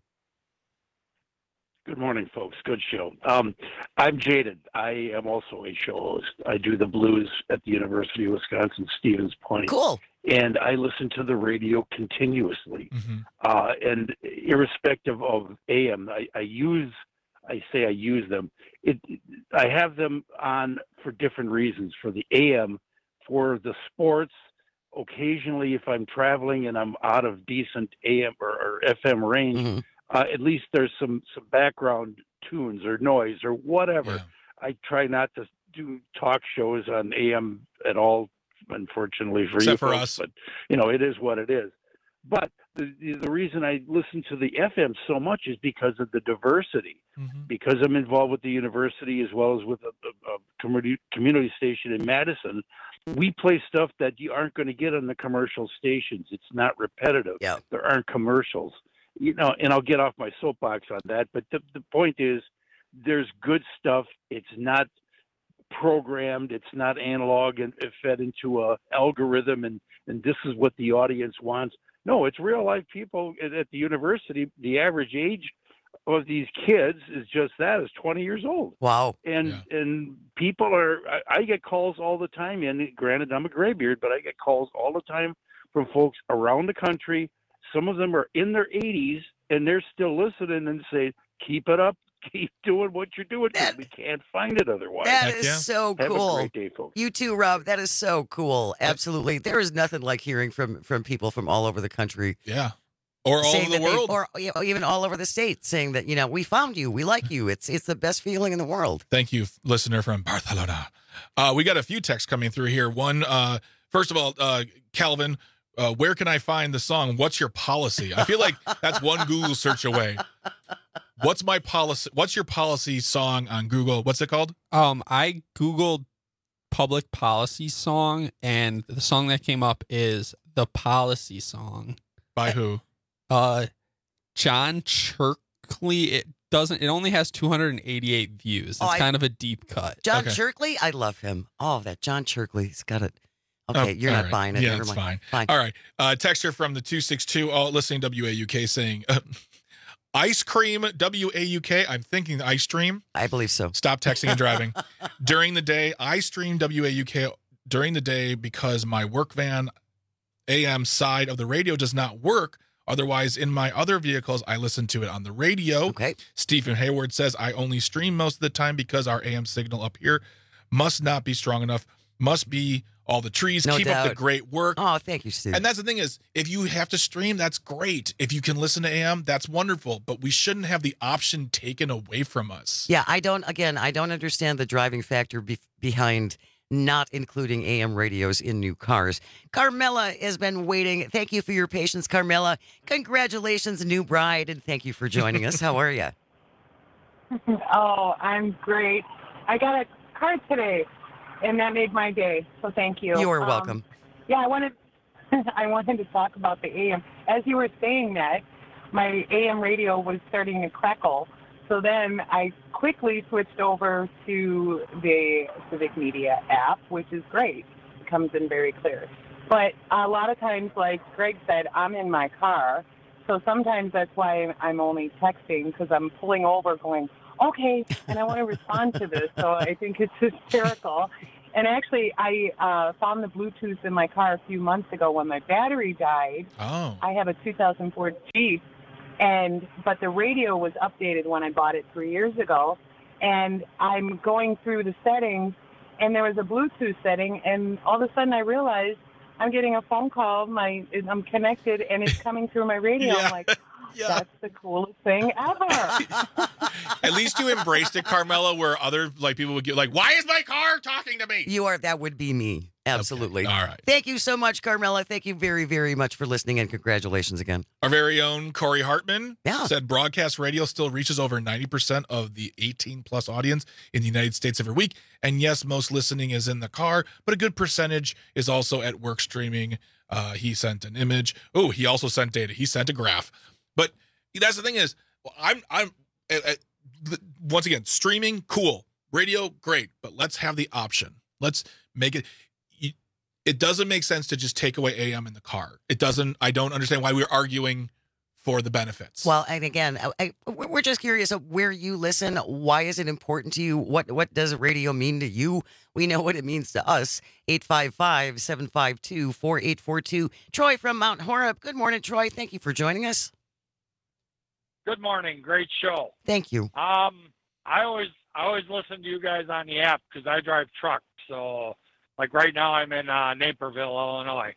Good morning, folks. Good show. Um, I'm jaded. I am also a show host. I do the blues at the University of Wisconsin Stevens Point. Cool. And I listen to the radio continuously. Mm-hmm. Uh, and irrespective of A M, I, I use, I say I use them. It, I have them on for different reasons. For the A M, for the sports, occasionally if I'm traveling and I'm out of decent A M or, or F M range, Mm-hmm. uh, at least there's some, some background tunes or noise or whatever. Yeah. I try not to do talk shows on A M at all, unfortunately for Except you for folks, us. but you know, it is what it is. But the, the reason I listen to the F M so much is because of the diversity, Mm-hmm. because I'm involved with the university as well as with a, a, a community, community station in Madison. We play stuff that you aren't going to get on the commercial stations. It's not repetitive. Yeah. There aren't commercials, you know, and I'll get off my soapbox on that. But the, the point is there's good stuff. It's not programmed. It's not analog and fed into a algorithm. And, and this is what the audience wants. No, it's real life people at, at the university. The average age of these kids is just that, is twenty years old. Wow. And Yeah. and people are, I, I get calls all the time, and granted, I'm a graybeard, but I get calls all the time from folks around the country. Some of them are in their eighties, and they're still listening and say, keep it up, keep doing what you're doing, 'cause That- we can't find it otherwise. That Heck is yeah. so Have cool. a great day, folks. You too, Rob. That is so cool. Absolutely. There is nothing like hearing from from people from all over the country. Yeah. Or all saying over the that they- world. or you know, even all over the state, saying that, you know, we found you, we like you. It's it's the best feeling in the world. Thank you, listener from Barcelona. Uh, we got a few texts coming through here. One, uh, first of all, uh, Calvin, uh, where can I find the song "What's Your Policy"? I feel like that's one Google search away. What's my policy? What's your policy song on Google? What's it called? Um, I Googled public policy song, and the song that came up is the policy song. By who? Uh, John Cherkley. It doesn't. It only has two hundred eighty-eight views. It's Oh, I- kind of a deep cut. John Cherkley, I love him. Oh, that John Cherkley's got it. Okay, Oh, you're all not right. buying it. Yeah, Never it's mind. fine. Fine. All right. Uh, texture from the two six two, all listening to W A U K saying, uh, ice cream, W A U K. I'm thinking ice stream. I believe so. Stop texting and driving. During the day, I stream W A U K during the day because my work van A M side of the radio does not work. Otherwise, in my other vehicles, I listen to it on the radio. Okay. Stephen Hayward says, I only stream most of the time because our A M signal up here must not be strong enough, must be all the trees. No Keep up the doubt. great work. Oh, thank you, Steve. And that's the thing is, if you have to stream, that's great. If you can listen to A M, that's wonderful. But we shouldn't have the option taken away from us. Yeah, I don't, again, I don't understand the driving factor be- behind not including A M radios in new cars. Carmela has been waiting. Thank you for your patience, Carmela. Congratulations, new bride, and thank you for joining us. How are you? Oh, I'm great. I got a card today, and that made my day. So thank you. You are Um, welcome. yeah, I wanted I wanted to talk about the A M. As you were saying that, my A M radio was starting to crackle. So then I quickly switched over to the Civic Media app, which is great. It comes in very clear. But a lot of times, like Greg said, I'm in my car. So sometimes that's why I'm only texting, because I'm pulling over going, okay, and I want to respond to this. So I think it's hysterical. And actually, I uh, found the Bluetooth in my car a few months ago when my battery died. Oh. I have a two thousand four Jeep, and but the radio was updated when I bought it three years ago. And I'm going through the settings, and there was a Bluetooth setting, and all of a sudden I realized I'm getting a phone call. My I'm connected, and it's coming through my radio. Yeah. I'm like, that's the coolest thing ever. At least you embraced it, Carmela, where other like people would get like, why is my car talking to me? You are, that would be me. Absolutely. Okay. All right. Thank you so much, Carmela. Thank you very, very much for listening, and congratulations again. Our very own Corey Hartman Yeah. said broadcast radio still reaches over ninety percent of the eighteen plus audience in the United States every week. And yes, most listening is in the car, but a good percentage is also at work streaming. Uh, he sent an image. Oh, he also sent data. He sent a graph. But that's the thing is, I'm, I'm, uh, uh, once again, streaming, cool. Radio, great. But let's have the option. Let's make it. It doesn't make sense to just take away A M in the car. It doesn't. I don't understand why we're arguing for the benefits. Well, and again, I, I, we're just curious of where you listen. Why is it important to you? What what does radio mean to you? We know what it means to us. eight five five, seven five two, four eight four two. Troy from Mount Horeb. Good morning, Troy. Thank you for joining us. Good morning. Great show. Thank you. Um, I always I always listen to you guys on the app because I drive truck. So, like right now, I'm in uh, Naperville, Illinois.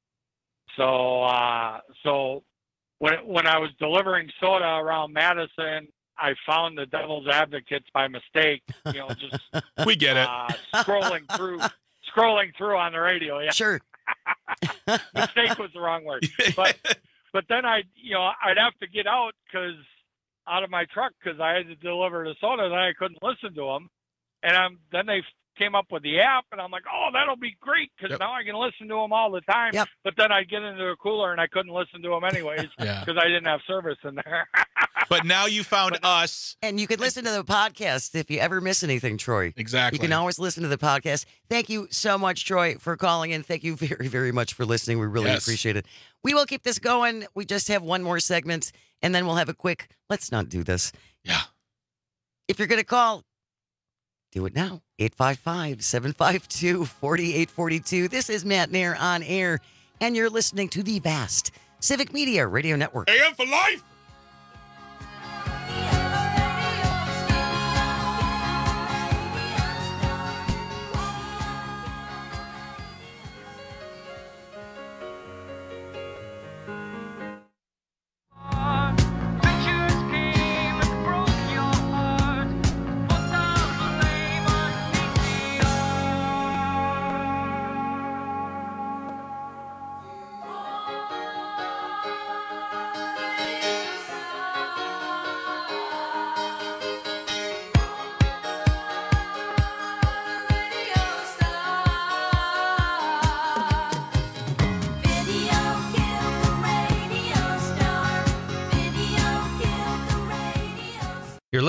So, uh, so when when I was delivering soda around Madison, I found the Devil's Advocates by mistake. You know, just we get it. Uh, scrolling through, scrolling through on the radio. Yeah, sure. Mistake was the wrong word, but but then I, you know, I'd have to get out because out of my truck because I had to deliver the soda, and I couldn't listen to them. And I'm then they came up with the app, and I'm like, oh, that'll be great because Yep. now I can listen to them all the time. Yep. But then I'd get into a cooler, and I couldn't listen to them anyways because Yeah. I didn't have service in there. But now you found us. And you can listen to the podcast if you ever miss anything, Troy. Exactly. You can always listen to the podcast. Thank you so much, Troy, for calling in. Thank you very, very much for listening. We really Yes. appreciate it. We will keep this going. We just have one more segment, and then we'll have a quick, let's not do this. Yeah. If you're going to call, do it now. eight five five, seven five two, four eight four two. This is Matt Nair on air, and you're listening to the vast Civic Media Radio Network. A M for life.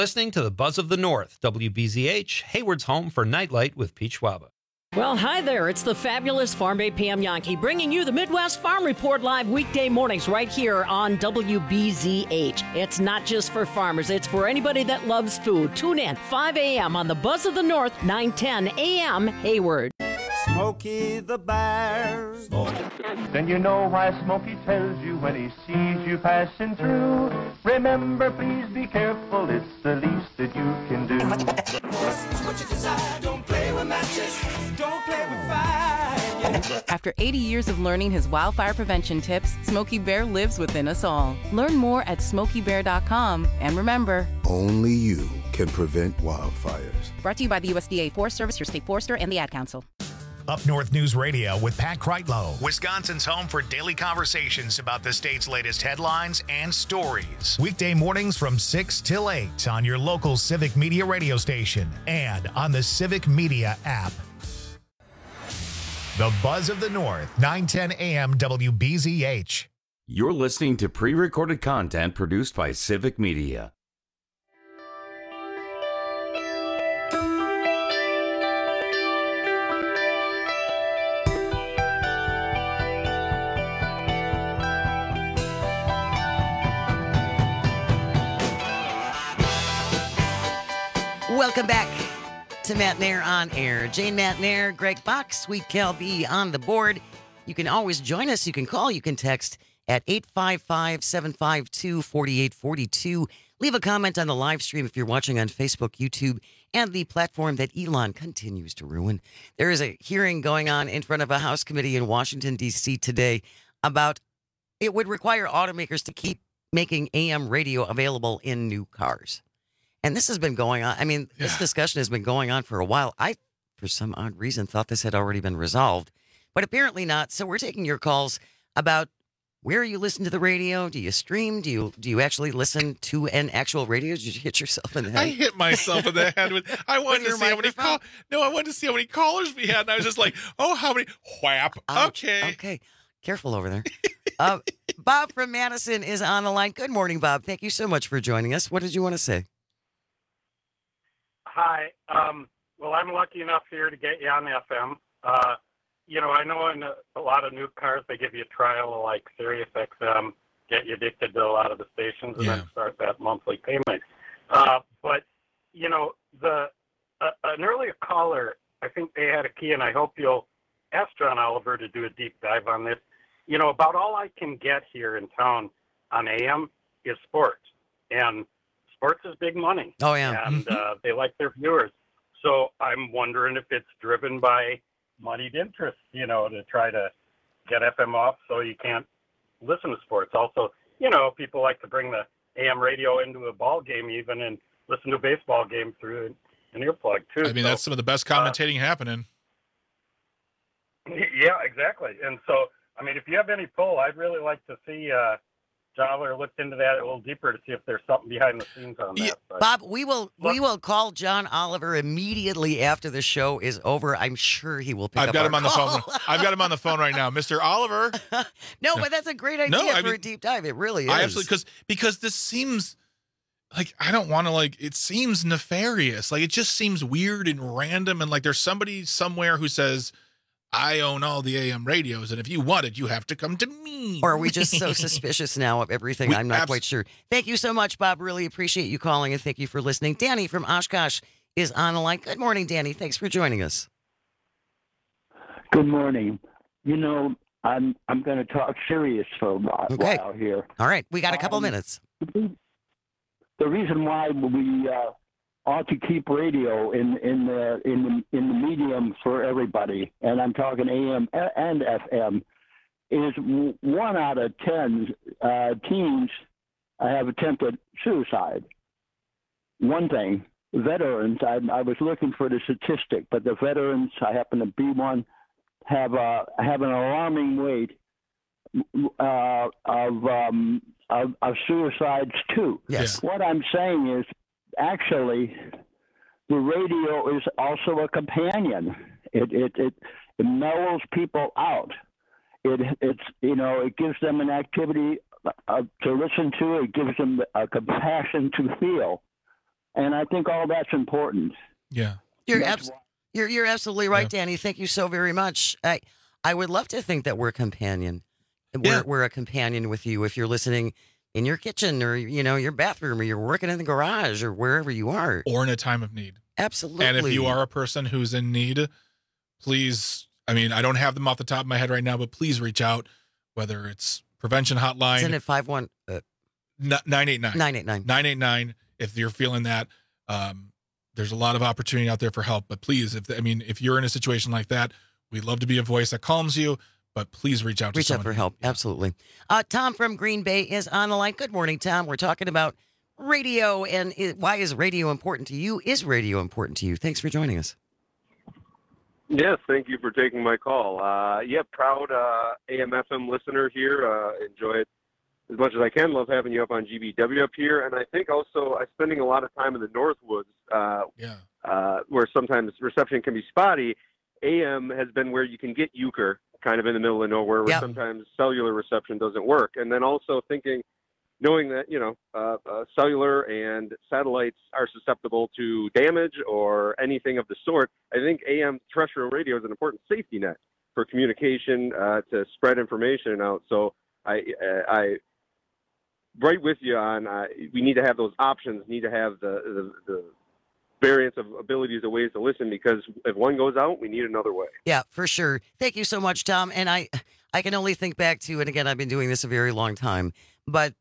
listening to the Buzz of the North, W B Z H, Hayward's home for Nightlight with Pete Schwaba. Well, hi there. It's the fabulous Farm Babe Pam Yankee bringing you the Midwest Farm Report live weekday mornings right here on W B Z H. It's not just for farmers. It's for anybody that loves food. Tune in five a.m. on the Buzz of the North, nine ten a.m. Hayward. Smokey the Bear. Then you know why Smokey tells you when he sees you passing through. Remember, please be careful. It's the least that you can do. What you desire, don't play with matches. Don't play with fire. After eighty years of learning his wildfire prevention tips, Smokey Bear lives within us all. Learn more at smokey bear dot com. And remember, only you can prevent wildfires. Brought to you by the U S D A Forest Service, your state forester, and the Ad Council. Up North News Radio with Pat Kreitlow, Wisconsin's home for daily conversations about the state's latest headlines and stories. Weekday mornings from six till eight on your local Civic Media radio station and on the Civic Media app. The Buzz of the North, nine ten a.m. W B Z H. You're listening to pre-recorded content produced by Civic Media. Welcome back to Matt Nair on Air. Jane Matt Nair, Greg Bach, Sweet Cal B on the board. You can always join us. You can call, you can text at eight five five, seven five two, four eight four two. Leave a comment on the live stream if you're watching on Facebook, YouTube, and the platform that Elon continues to ruin. There is a hearing going on in front of a House committee in Washington, D C today about it would require automakers to keep making A M radio available in new cars. And this has been going on. I mean, yeah. This discussion has been going on for a while. I, for some odd reason, thought this had already been resolved, but apparently not. So we're taking your calls about where you listen to the radio. Do you stream? Do you do you actually listen to an actual radio? Did you hit yourself in the head? I hit myself in the head with. I wanted to see how many call. No, I wanted to see how many callers we had, and I was just like, oh, how many? Whap. Okay. Okay. Careful over there. uh, Bob from Madison is on the line. Good morning, Bob. Thank you so much for joining us. What did you want to say? Hi. Um, well, I'm lucky enough here to get you on F M. Uh, you know, I know in a, a lot of new cars, they give you a trial of like Sirius X M, get you addicted to a lot of the stations, and yeah. then start that monthly payment. Uh, but, you know, the uh, an earlier caller, I think they had a key, and I hope you'll ask John Oliver to do a deep dive on this. You know, about all I can get here in town on A M is sports. And sports is big money. Oh, yeah. And uh, they like their viewers. So I'm wondering if it's driven by moneyed interests, you know, to try to get F M off so you can't listen to sports. Also, you know, people like to bring the A M radio into a ball game even and listen to a baseball game through an, an earplug, too. I mean, so, that's some of the best commentating uh, happening. Yeah, exactly. And so, I mean, if you have any pull, I'd really like to see uh, John Oliver looked into that a little deeper to see if there's something behind the scenes on that. Yeah, but, Bob, we will look, we will call John Oliver immediately after the show is over. I'm sure he will pick I've up got him on call. the phone. I've got him on the phone right now, Mister Oliver. no, but that's a great idea no, I for mean, a deep dive. It really is. I absolutely because because this seems like I don't want to like it seems nefarious. Like it just seems weird and random, and like there's somebody somewhere who says, I own all the A M radios, and if you want it, you have to come to me. Or are we just so suspicious now of everything? We, I'm not abs- quite sure. Thank you so much, Bob. Really appreciate you calling, and thank you for listening. Danny from Oshkosh is on the line. Good morning, Danny. Thanks for joining us. Good morning. You know, I'm I'm going to talk serious for a while, okay. while here. All right. We got a couple um, minutes. The reason why we uh, ought to keep radio in in the in the in the medium for everybody, and I'm talking A M and F M, is one out of ten uh, teens have attempted suicide. One thing, veterans. I, I was looking for the statistic, but the veterans, I happen to be one, have uh, have an alarming rate uh, of, um, of of suicides too. Yes. What I'm saying is, actually, the radio is also a companion. It it it, it mellows people out. It it's you know it gives them an activity uh, to listen to. It gives them a compassion to feel. And I think all that's important. Yeah. You're abs- you're you're absolutely right, yeah. Danny. Thank you so very much. I I would love to think that we're a companion. We're Yeah. we're a companion with you if you're listening in your kitchen or you know your bathroom or you're working in the garage or wherever you are. Or in a time of need. Absolutely. And if you are a person who's in need, please, I mean, I don't have them off the top of my head right now, but please reach out, whether it's prevention hotline. Isn't it five one uh, nine eight nine nine eight nine nine eight nine if you're feeling that. Um, there's a lot of opportunity out there for help, but please, if I mean, if you're in a situation like that, we'd love to be a voice that calms you, but please reach out to Reach out someone. for help. Absolutely. Uh, Tom from Green Bay is on the line. Good morning, Tom. We're talking about radio and it, why is radio important to you? Is radio important to you? Thanks for joining us. Yes, thank you for taking my call. Uh, yeah, proud uh, A M F M listener here. Uh, enjoy it as much as I can. Love having you up on G B W up here. And I think also I'm spending a lot of time in the Northwoods uh, yeah. uh, where sometimes reception can be spotty. A M has been where you can get Euchre kind of in the middle of nowhere where Yep. sometimes cellular reception doesn't work. And then also thinking, knowing that, you know, uh, uh, cellular and satellites are susceptible to damage or anything of the sort, I think A M terrestrial radio is an important safety net for communication uh, to spread information out. So I, uh, I, right with you on, uh, we need to have those options, need to have the, the, the variance of abilities of ways to listen, because if one goes out, we need another way. Yeah, for sure. Thank you so much, Tom. And I, I can only think back to, and again, I've been doing this a very long time, but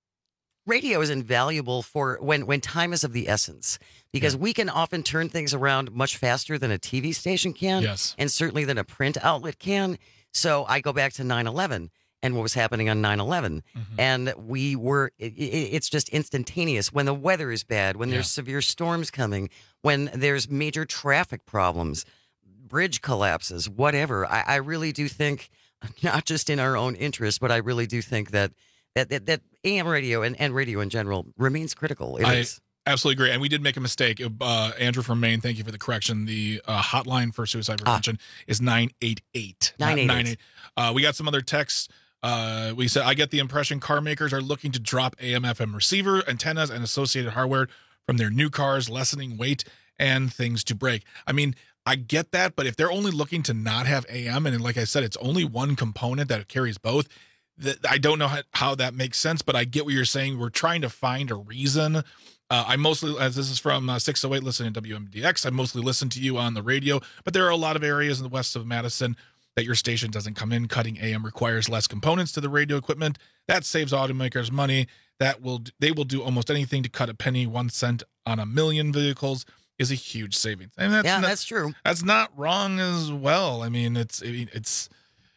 radio is invaluable for when, when time is of the essence, because we can often turn things around much faster than a T V station can, Yes. and certainly than a print outlet can. So I go back to nine eleven and what was happening on nine eleven. Mm-hmm. And we were, it, it, it's just instantaneous. When the weather is bad, when there's severe storms coming, when there's major traffic problems, bridge collapses, whatever. I, I really do think, not just in our own interest, but I really do think that that, that, that A M radio and, and radio in general remains critical. It I is. absolutely agree. And we did make a mistake. Uh, Andrew from Maine, thank you for the correction. The uh, hotline for suicide prevention is nine eight eight. nine eight eight. nine eight. Uh, we got some other texts. Uh, we said, I get the impression car makers are looking to drop A M F M receiver, antennas, and associated hardware from their new cars, lessening weight and things to break. I mean, I get that, but if they're only looking to not have A M, and like I said, it's only one component that carries both, that I don't know how, how that makes sense, but I get what you're saying. We're trying to find a reason. Uh, I mostly, as this is from uh, six oh eight, listening to W M D X, I mostly listen to you on the radio, but there are a lot of areas in the west of Madison that your station doesn't come in. Cutting A M requires less components to the radio equipment. That saves automakers money. That will They will do almost anything to cut a penny, one cent on a million vehicles is a huge savings. And that's Yeah, not, that's true. That's not wrong as well. I mean, it's, I mean, it's,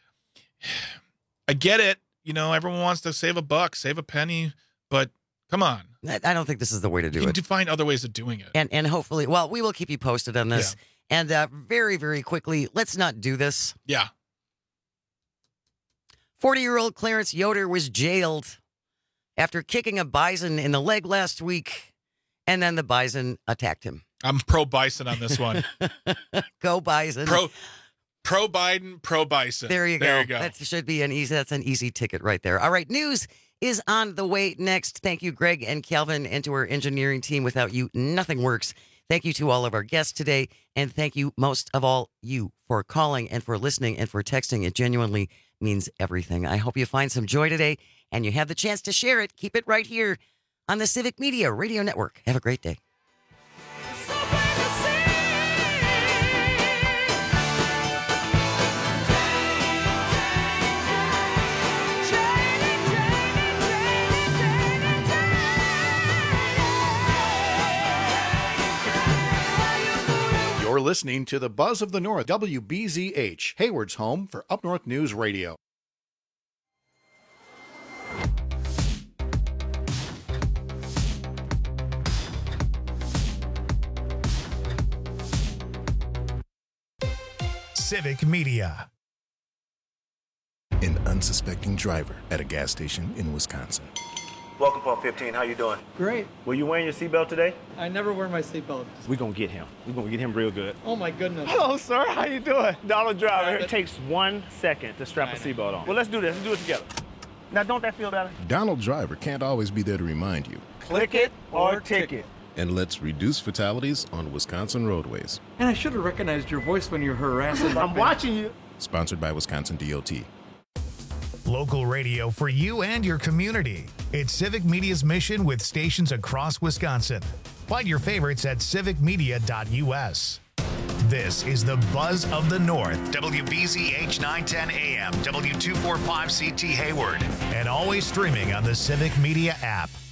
I get it. You know, everyone wants to save a buck, save a penny, but come on. I I don't think this is the way to do You it. can find other ways of doing it. And and hopefully, well, we will keep you posted on this. And uh, very, very quickly, let's not do this. Yeah. forty-year-old Clarence Yoder was jailed after kicking a bison in the leg last week, and then the bison attacked him. I'm pro bison on this one. Go bison. Pro pro Biden, pro bison. There you go. There you go. That should be an easy. That's an easy ticket right there. All right, news is on the way next. Thank you, Greg and Calvin, and to our engineering team. Without you, nothing works. Thank you to all of our guests today, and thank you most of all you for calling and for listening and for texting. It genuinely means everything. I hope you find some joy today, and you have the chance to share it. Keep it right here on the Civic Media Radio Network. Have a great day. You're listening to the Buzz of the North, W B Z H, Hayward's home for Up North News Radio. Civic Media. An unsuspecting driver at a gas station in Wisconsin. Welcome, Pump fifteen. How you doing? Great. Were you wearing your seatbelt today? I never wear my seatbelt. We're gonna get him. We're gonna get him real good. Oh my goodness. Hello, sir. How you doing? Donald Driver. Right. It takes one second to strap a seatbelt on. Well, let's do this. Let's do it together. Now, don't that feel better? Donald Driver can't always be there to remind you. Click it or ticket. and let's reduce fatalities on Wisconsin roadways. And I should have recognized your voice when you're harassing. I'm watching you. Sponsored by Wisconsin D O T. Local radio for you and your community. It's Civic Media's mission with stations across Wisconsin. Find your favorites at civic media dot U S. This is the Buzz of the North. W B Z H nine ten A M, W two forty-five C T Hayward, and always streaming on the Civic Media app.